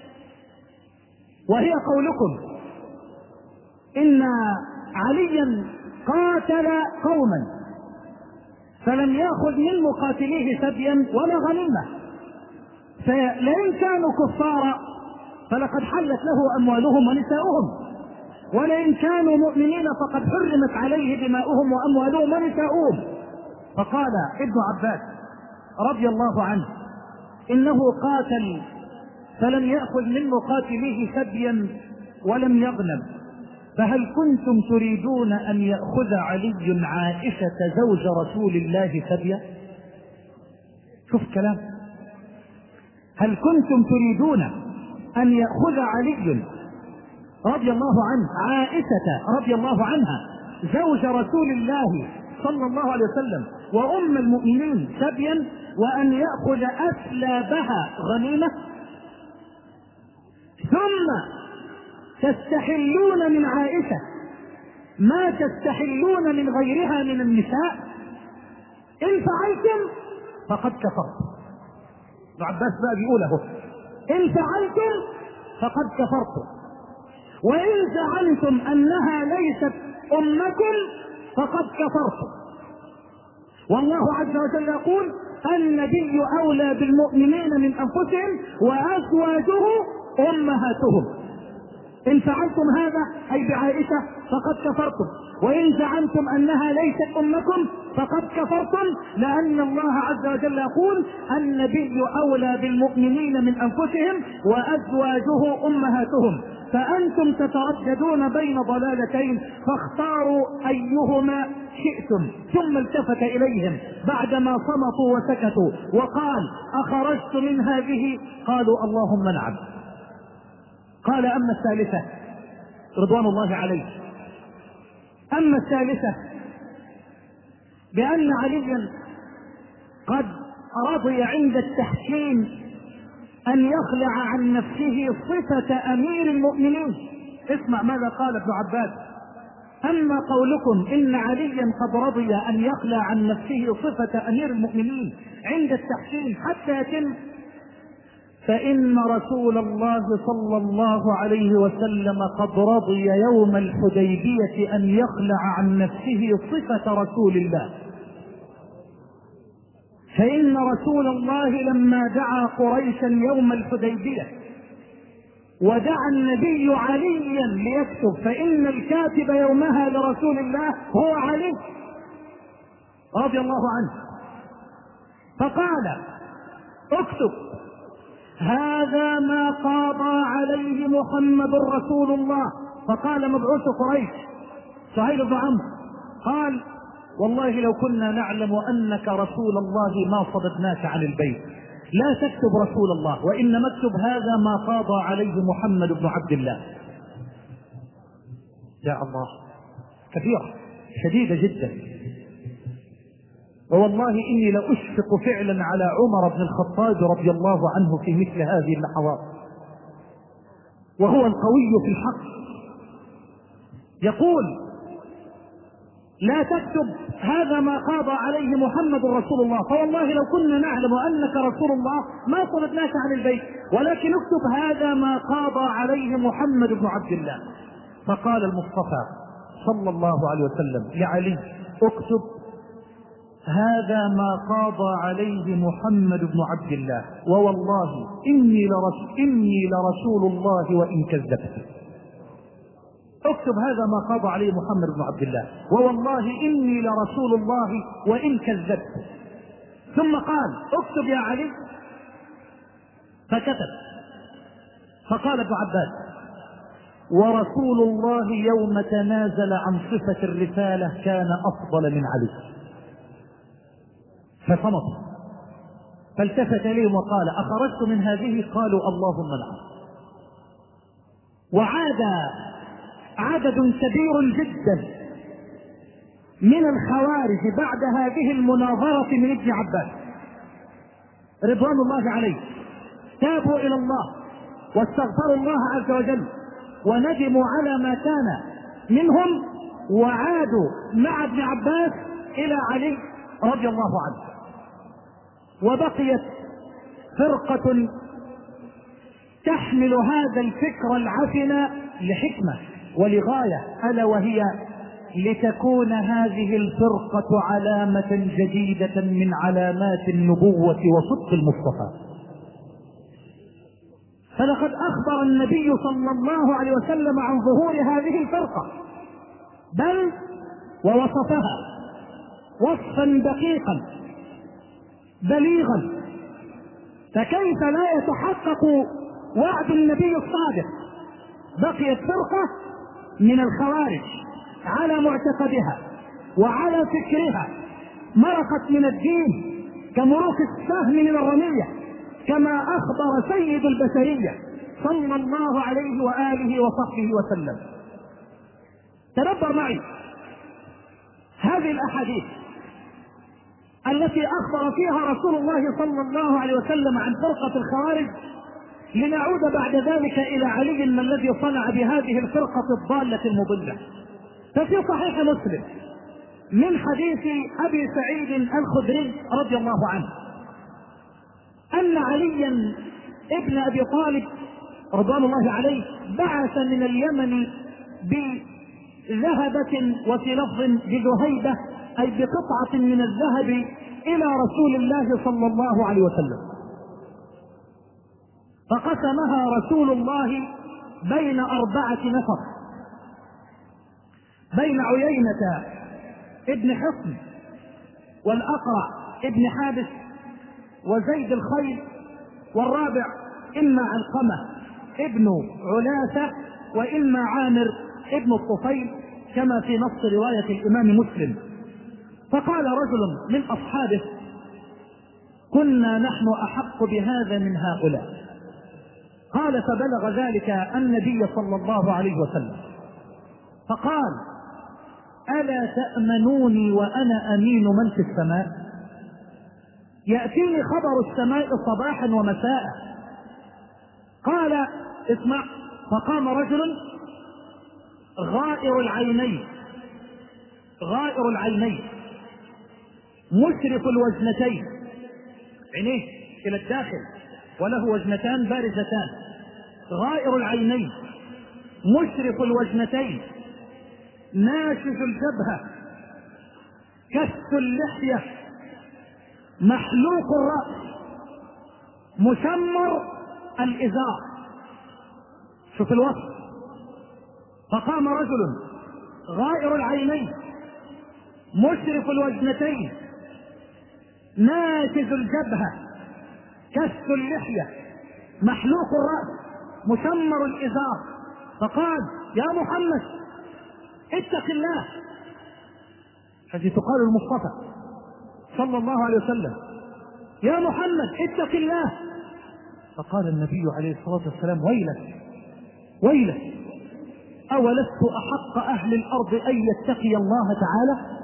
وهي قولكم إن عليا قاتل قوما فلم يأخذ من مقاتليه سبيا ولا غنيمة، فلئن كانوا كفارا فلقد حلت له أموالهم ونساؤهم، ولئن كانوا مؤمنين فقد حرمت عليه دماؤهم وأموالهم ونساؤهم. فقال ابن عباس رضي الله عنه: إنه قاتل فلم يأخذ من مقاتليه سبيا ولم يغنم، فهل كنتم تريدون أن يأخذ علي عائشة زوج رسول الله سبيا؟ شوف كلام. هل كنتم تريدون أن يأخذ علي رضي الله عنه عائشة رضي الله عنها زوج رسول الله صلى الله عليه وسلم وأم المؤمنين سبيا وأن يأخذ أسلابها غنيمة؟ ثم تستحلون من عائشة ما تستحلون من غيرها من النساء؟ إن فعلتم فقد كفرتم. ابن عباس بقى بيقوله: إن فعلتم فقد كفرتم، وإن زعمتم أنها ليست أمكم فقد كفرتم. والله عز وجل يقول: النبي أولى بالمؤمنين من أنفسهم وأزواجه أمهاتهم. إن فعلتم هذا أي بعائشة فقد كفرتم، وإن زعمتم أنها ليست أمكم فقد كفرتم، لأن الله عز وجل يقول: النبي أولى بالمؤمنين من أنفسهم وأزواجه أمهاتهم. فأنتم تترددون بين ضلالتين فاختاروا أيهما شئتم. ثم التفت إليهم بعدما صمتوا وسكتوا وقال: أخرجت من هذه؟ قالوا: اللهم نعم. قال: أما الثالثة رضوان الله عليه، أما الثالثة بأن عليا قد رضي عند التحكيم أن يخلع عن نفسه صفة أمير المؤمنين. اسمع ماذا قال ابن عباس: أما قولكم إن عليا قد رضي أن يخلع عن نفسه صفة أمير المؤمنين عند التحكيم حتى يتم، فإن رسول الله صلى الله عليه وسلم قد رضي يوم الحديبية أن يخلع عن نفسه صفة رسول الله. فإن رسول الله لما دعا قريشا يوم الحديبية ودعا النبي عليا ليكتب، فإن الكاتب يومها لرسول الله هو علي رضي الله عنه، فقال: اكتب: هذا ما قاضى عليه محمد رسول الله. فقال مبعوث قريش سهيل بن عمرو قال: والله لو كنا نعلم أنك رسول الله ما صددناك عن البيت، لا تكتب رسول الله، وإنما اكتب هذا ما قاضى عليه محمد بن عبد الله. يا الله، كثيرة شديدة جدا. ووالله إني لأشفق فعلا على عمر بن الخطاب رضي الله عنه في مثل هذه اللحظات، وهو القوي في الحق. يقول: لا تكتب هذا ما قاضى عليه محمد رسول الله، فوالله لو كنا نعلم أنك رسول الله ما صددناك عن البيت، ولكن اكتب هذا ما قاضى عليه محمد بن عبد الله. فقال المصطفى صلى الله عليه وسلم لعلي: اكتب هذا ما قاضى عليه محمد بن عبد الله، ووالله إني لرسول الله وإن كذبت. اكتب هذا ما قاضى عليه محمد بن عبد الله، ووالله إني لرسول الله وإن كذبت. ثم قال: اكتب يا علي. فكتب. فقال ابن عباس: ورسول الله يوم تنازل عن صفة الرسالة كان أفضل من علي. فصمت، فالتفت إليهم وقال: أخرجت من هذه؟ قالوا: اللهم نعم. وعاد عدد كبير جدا من الخوارج بعد هذه المناظرة من ابن عباس رضوان الله عليه، تابوا إلى الله واستغفروا الله عز وجل وندموا على ما كان منهم، وعادوا مع ابن عباس إلى علي رضي الله عنه. وبقيت فرقة تحمل هذا الفكر العفن لحكمة ولغاية، ألا وهي لتكون هذه الفرقة علامة جديدة من علامات النبوة وصدق المصطفى. فلقد أخبر النبي صلى الله عليه وسلم عن ظهور هذه الفرقة، بل ووصفها وصفا دقيقا بليغا. فكيف لا يتحقق وعد النبي الصادق؟ بقيت فرقة من الخوارج على معتقدها وعلى فكرها، مرقت من الدين كمروق السهم من الرمية، كما أخبر سيد البشرية صلى الله عليه وآله وصحبه وسلم. تدبر معي هذه الأحاديث التي أخبر فيها رسول الله صلى الله عليه وسلم عن فرقة الخوارج، لنعود بعد ذلك إلى علي ما الذي صنع بهذه الفرقة الضالة المضلة. ففي صحيح مسلم من حديث أبي سعيد الخدري رضي الله عنه أن عليا ابن أبي طالب رضوان الله عليه بعث من اليمن بذهبة، وفي لفظ بذهيبة أي بقطعة من الذهب، إلى رسول الله صلى الله عليه وسلم، فقسمها رسول الله بين 4 نفر، بين عيينة ابن حصن والأقرع ابن حابس وزيد الخيل، والرابع إما علقمة ابن علاثة وإما عامر ابن الطفيل، كما في نص رواية الإمام مسلم. فقال رجل من أصحابه: كنا نحن أحق بهذا من هؤلاء. قال: فبلغ ذلك النبي صلى الله عليه وسلم فقال: ألا تأمنوني وأنا أمين من في السماء؟ يأتيني خبر السماء صباحا ومساء. قال: اسمع. فقام رجل غائر العينين مشرف الوجنتين، عينيه إلى الداخل وله وجنتان بارزتان، غائر العينين مشرف الوجنتين ناشف الجبهة كث اللحية محلوق الرأس مشمر الإزار. شوف الوصف. فقام رجل غائر العينين مشرف الوجنتين ناشف الجبهة كث اللحية محلوق الرأس مشمر الإزار، فقال: يا محمد اتق الله. هذه تقال المصطفى صلى الله عليه وسلم: يا محمد اتق الله. فقال النبي عليه الصلاة والسلام: ويلك أولست أحق أهل الأرض أن يتقي الله تعالى؟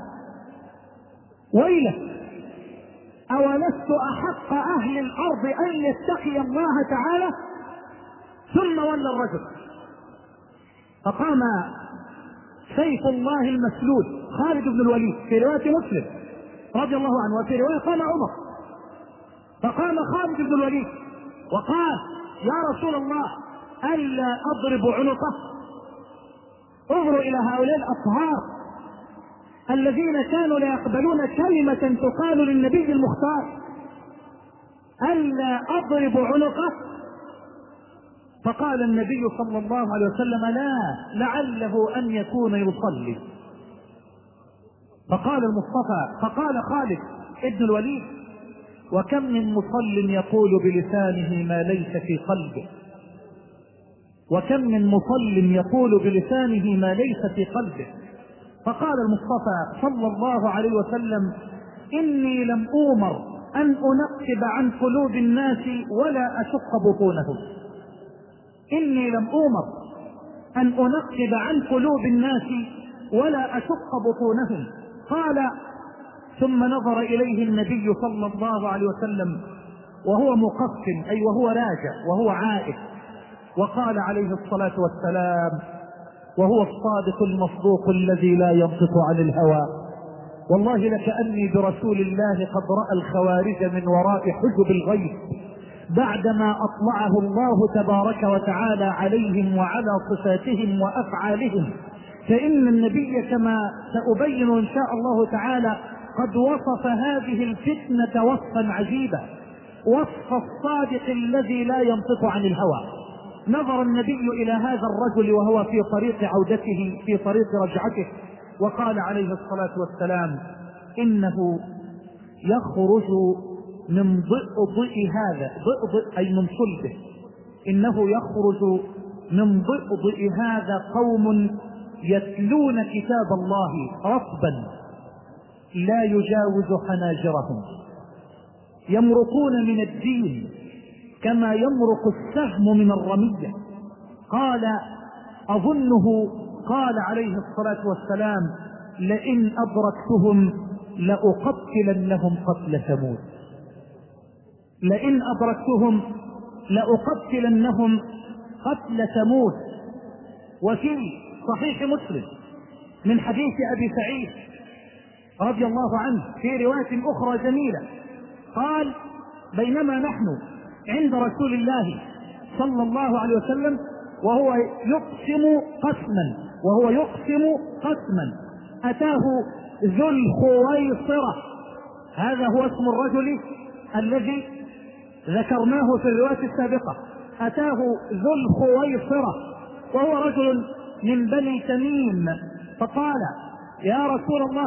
ويلك أولست أحق أهل الأرض أن يتقي الله تعالى؟ ثم ولى الرجل، فقام سيف الله المسلول خالد بن الوليد في رواية مسلم رضي الله عنه، وفي رواية قام عمر. فقام خالد بن الوليد وقال: يا رسول الله ألا أضرب عنقه؟ انظروا إلى هؤلاء الأطهار الذين كانوا لا يقبلون كلمة تقال للنبي المختار، ألا أضرب عنقه؟ فقال النبي صلى الله عليه وسلم: لا، لعله أن يكون يصلي. فقال خالد ابن الوليد: وكم من مصل يقول بلسانه ما ليس في قلبه. وكم من مصل يقول بلسانه ما ليس في قلبه. فقال المصطفى صلى الله عليه وسلم: إني لم أؤمر أن أنقب عن قلوب الناس ولا أشق بطونهم. إني لم أؤمر أن أنقب عن قلوب الناس ولا أشق بطونهم. قال: ثم نظر إليه النبي صلى الله عليه وسلم وهو مقفل، أي وهو راجع وهو عائد، وقال عليه الصلاة والسلام وهو الصادق المصدوق الذي لا ينطق عن الهوى: والله لكأني برسول الله قد رأى الخوارج من وراء حجب الغيب بعدما أطلعه الله تبارك وتعالى عليهم وعلى صفاتهم وأفعالهم. فإن النبي كما سأبين إن شاء الله تعالى قد وصف هذه الفتنة وصفا عجيبا، وصف الصادق الذي لا ينطق عن الهوى. نظر النبي إلى هذا الرجل وهو في طريق عودته، في طريق رجعته، وقال عليه الصلاة والسلام: إنه يخرج من ضئضئ هذا، ضئضئ أي من صلبه، إنه يخرج من ضئضئ هذا قوم يتلون كتاب الله رطبا لا يجاوز حناجرهم، يمرقون من الدين كما يمرق السهم من الرمية. قال: أظنه قال عليه الصلاة والسلام: لئن أدركتهم لأقتلنهم قتل ثمود، لئن أدركتهم لأقتلنهم قتل ثمود. وفي صحيح مسلم من حديث أبي سعيد رضي الله عنه في رواية أخرى جميلة قال: بينما نحن عند رسول الله صلى الله عليه وسلم وهو يقسم قسما أتاه ذو الخويصرة، هذا هو اسم الرجل الذي ذكرناه في الرواية السابقة، أتاه ذو الخويصرة وهو رجل من بني تميم، فقال: يا رسول الله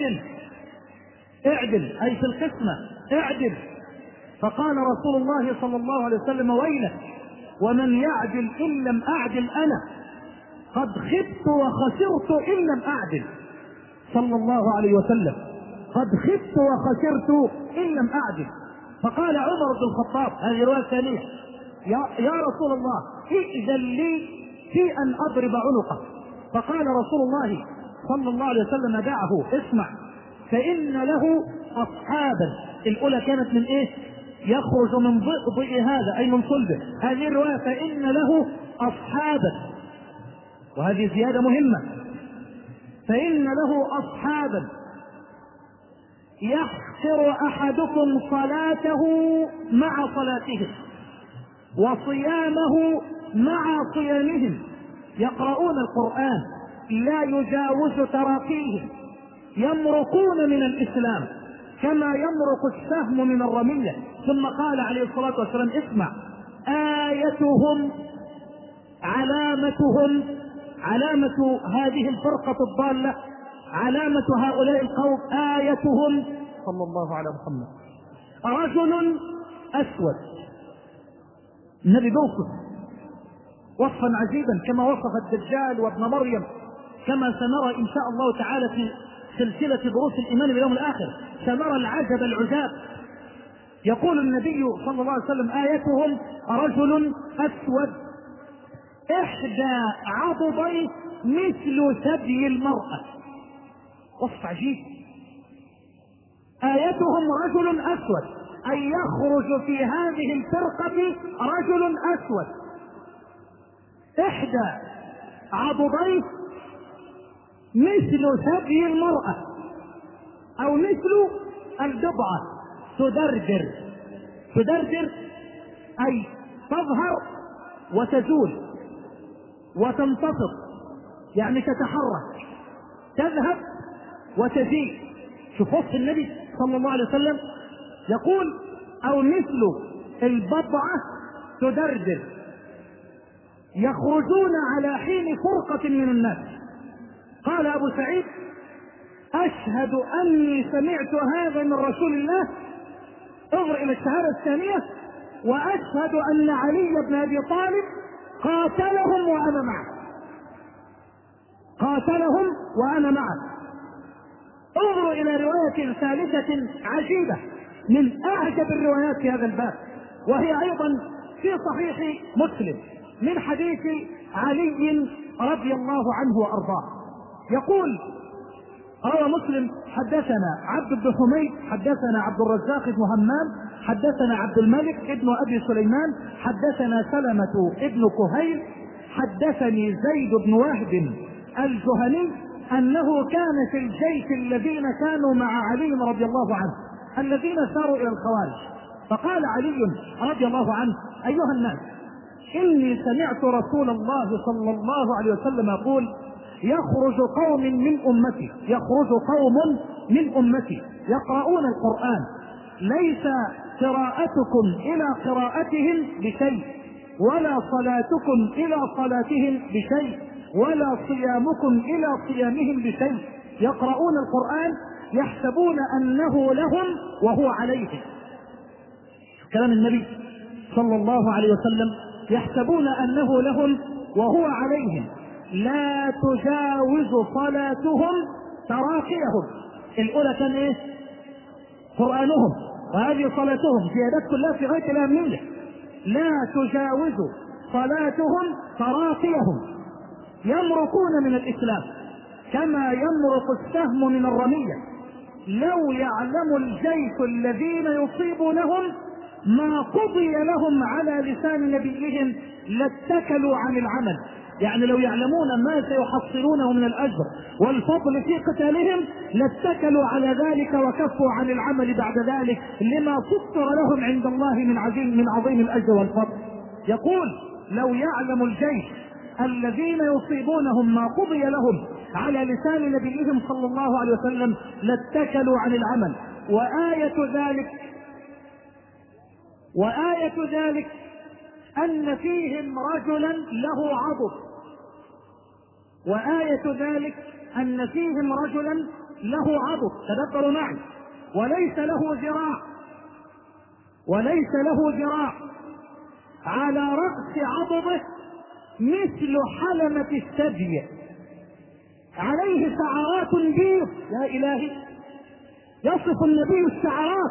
اعدل أي في القسمة اعدل. فقال رسول الله صلى الله عليه وسلم: ويلك، ومن يعدل إن لم أعدل أنا، قد خبت وخسرت إن لم أعدل. صلى الله عليه وسلم: قد خبت وخسرت إن لم أعدل. فقال عمر بن الخطاب، هذه الرواية الثانية: يا رسول الله ائذن لي في أن أضرب عنقه. فقال رسول الله صلى الله عليه وسلم: دعه، اسمع، فإن له أصحابا. الأولى كانت من إيه؟ يخرج من ضئضئ هذا أي من صلبه. هذه الرواية فإن له أصحابا، وهذه زيادة مهمة، فإن له أصحابا يحقر أحدكم صلاته مع صلاتهم وصيامه مع صيامهم، يقرؤون القرآن لا يجاوز تراقيهم، يمرقون من الإسلام كما يمرق السهم من الرمية. ثم قال عليه الصلاة والسلام: اسمع، آيتهم علامة هذه الفرقة الضالة، علامة هؤلاء القوم، آيتهم صلى الله على محمد رجل أسود. النبي بوصف وصفا عجيبا كما وصف الدجال وابن مريم، كما سنرى إن شاء الله تعالى في سلسلة دروس الإيمان باليوم الآخر، سنرى العجب العجاب. يقول النبي صلى الله عليه وسلم: آيتهم رجل أسود إحدى عضديه مثل ثدي المرأة. وصف عجيب. آيتهم رجل أسود، أي يخرج في هذه الفرقة رجل أسود إحدى عضديه مثل ثدي المرأة، أو مثل البضعة، تدردر أي تظهر وتزول وتنتصف، يعني تتحرك، تذهب وتزيد. شوف وصف النبي صلى الله عليه وسلم، يقول: أو مثل البضعة تدردر، يخرجون على حين فرقة من الناس. قال أبو سعيد: أشهد أني سمعت هذا من رسول الله، انظر إلى الشهادة الثانية، وأشهد أن علي بن أبي طالب قاتلهم وأنا معه، قاتلهم وأنا معه. انظروا إلى رواية ثالثة عجيبة من أعجب الروايات في هذا الباب، وهي أيضا في صحيح مسلم من حديث علي رضي الله عنه وأرضاه. يقول روى مسلم: حدثنا عبد بن حميد حدثنا عبد الرزاق بن همام حدثنا عبد الملك ابن أبي سليمان حدثنا سلمة ابن كهيل حدثني زيد بن وهب الجهني أنه كان في الجيش الذين كانوا مع علي رضي الله عنه الذين ساروا إلى الخوارج. فقال علي رضي الله عنه: أيها الناس، إني سمعت رسول الله صلى الله عليه وسلم يقول: يخرج قوم من أمتي يقرؤون القرآن، ليس قراءتكم إلى قراءتهم بشيء، ولا صلاتكم إلى صلاتهم بشيء، ولا صيامكم إلى صيامهم بشيء. يقرؤون القرآن يحسبون أنه لهم وهو عليهم. كلام النبي صلى الله عليه وسلم: يحسبون أنه لهم وهو عليهم، لا تجاوز صلاتهم تراقيهم. الأولى كان إيه؟ قرآنهم، وهذه صلاتهم، زيادات كلها في غاية الأهمية. لا تجاوز صلاتهم تراقيهم، يمرقون من الإسلام كما يمرق السهم من الرمية. لو يعلم الجيش الذين يصيبونهم ما قضي لهم على لسان نبيهم لاتكلوا عن العمل. يعني لو يعلمون ما سيحصلونه من الأجر والفضل في قتالهم لاتكلوا على ذلك وكفوا عن العمل بعد ذلك، لما سطر لهم عند الله من عظيم الأجر والفضل. يقول: لو يعلم الجيش الذين يصيبونهم ما قضي لهم على لسان نبيهم صلى الله عليه وسلم لاتكلوا عن العمل. وآية ذلك أن فيهم رجلا له عضد، تدبروا معي، وليس له ذراع، على رأس عضده مثل حلمة الثدي، عليه شعرات بيض. يا إلهي، يصف النبي الشعرات،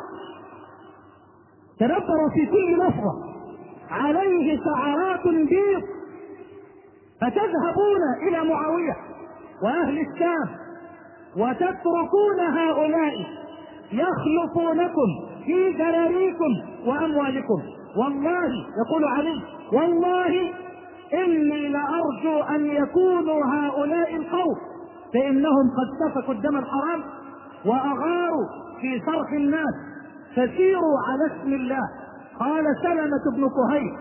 تدبروا في كل لفظة: عليه شعرات بيض. فتذهبون إلى معاوية وأهل الشام وتتركون هؤلاء يخلفونكم في ذراريكم وأموالكم. والله، يقول علي: والله إني لأرجو أن يكونوا هؤلاء القوم، فإنهم قد سفكوا الدم الحرام وأغاروا في صرف الناس، فسيروا على اسم الله. قال سلمة بن كهيل: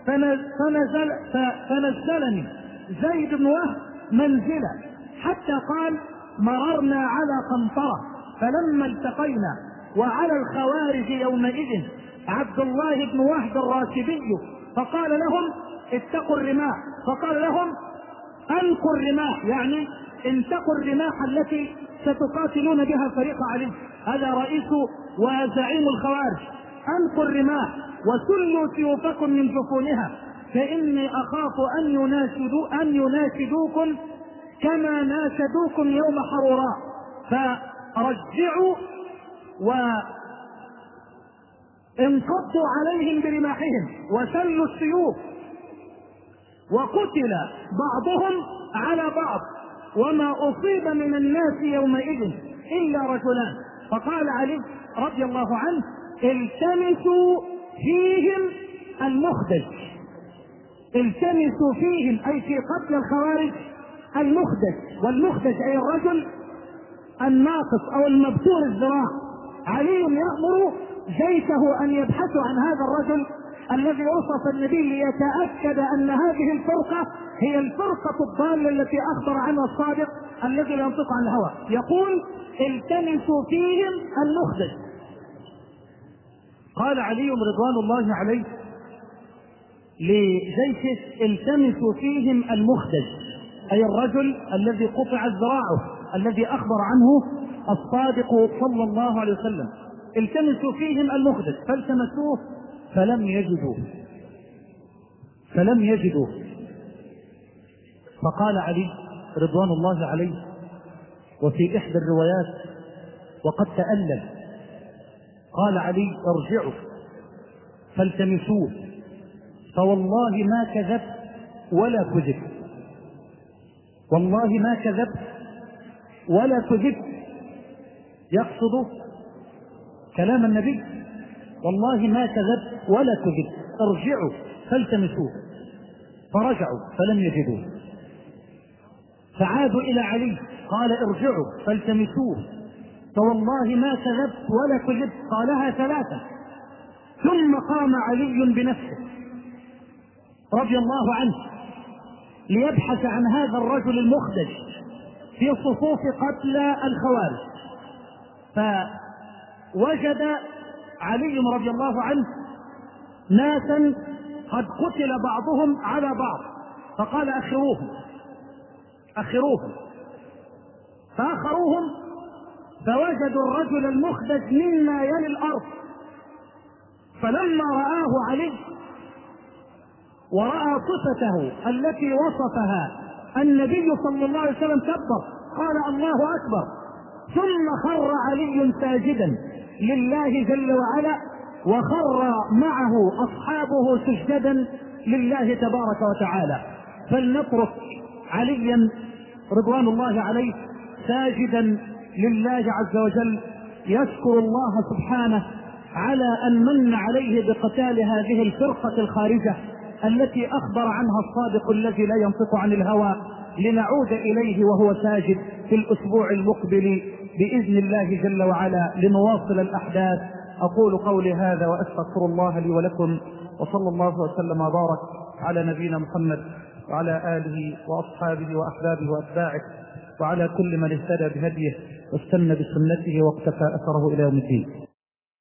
فنزلني زيد بن وهب منزلا، حتى قال: مررنا على قنطرة، فلما التقينا وعلى الخوارج يومئذ عبد الله بن وهب الراشدي، فقال لهم: اتقوا الرماح. فقال لهم: ألقوا الرماح، يعني انتقوا الرماح التي ستقاتلون بها فريق علي، هذا رئيس وزعيم الخوارج. ألقوا الرماح وسلوا سيوفكم من جفونها، فإني أخاف أن يناشدوكم كما ناشدوكم يوم حروراء، فرجعوا وانقضوا عليهم برماحهم وسلوا السيوف، وقتل بعضهم على بعض، وما أصيب من الناس يومئذ إلا رجلان. فقال علي رضي الله عنه: التمسوا فيهم المخدج. التمسوا فيهم أي في قتل الخوارج المخدج، والمخدج أي الرجل الناقص أو المبتور الذراع. علي يأمر جيشه أن يبحثوا عن هذا الرجل الذي وصف النبي ليتأكد أن هذه الفرقة هي الفرقة الضالة التي أخبر عنها الصادق الذي لا ينطق عن الهوى. يقول: التمسوا فيهم المخدج. قال علي رضوان الله عليه لجيشه: التمسوا فيهم المخدج، أي الرجل الذي قطعت ذراعه الذي أخبر عنه الصادق صلى الله عليه وسلم. التمسوا فيهم المخدج، فالتمسوه فلم يجدوا. فقال علي رضوان الله عليه وفي إحدى الروايات وقد تألل، قال علي ارجعوا فالتمسوه فوالله ما كذبت ولا كذب، والله ما كذبت ولا كذب، يقصد كلام النبي، والله ما كذبت ولا كذب، ارجعوا فالتمسوه. فرجعوا فلم يجدوه، فعادوا إلى علي قال ارجعوا فالتمسوه فوالله ما كذبت ولا كذبت، قالها ثلاثة. ثم قام علي بنفسه رضي الله عنه ليبحث عن هذا الرجل المخدج في صفوف قتلى الخوارج، فوجد علي رضي الله عنه ناسا قد قتل بعضهم على بعض، فقال أخروهم فأخروهم، فوجدوا الرجل المخدج مما يلي الأرض. فلما رآه علي ورأى صفته التي وصفها النبي صلى الله عليه وسلم كبر، قال الله أكبر، ثم خر علي ساجدا لله جل وعلا، وخر معه أصحابه سجدا لله تبارك وتعالى. فلنترك عليا رضوان الله عليه ساجدا لله عز وجل يشكر الله سبحانه على أن من عليه بقتال هذه الفرقة الخارجة التي أخبر عنها الصادق الذي لا ينطق عن الهوى، لنعود إليه وهو ساجد في الأسبوع المقبل بإذن الله جل وعلا لنواصل الأحداث. أقول قولي هذا وأستغفر الله لي ولكم، وصلى الله وسلم وبارك على نبينا محمد وعلى آله وأصحابه وأحبابه وأتباعه وعلى كل من اهتدى بهديه واستنى بسنته واقتفى أثره إلى يوم الدين.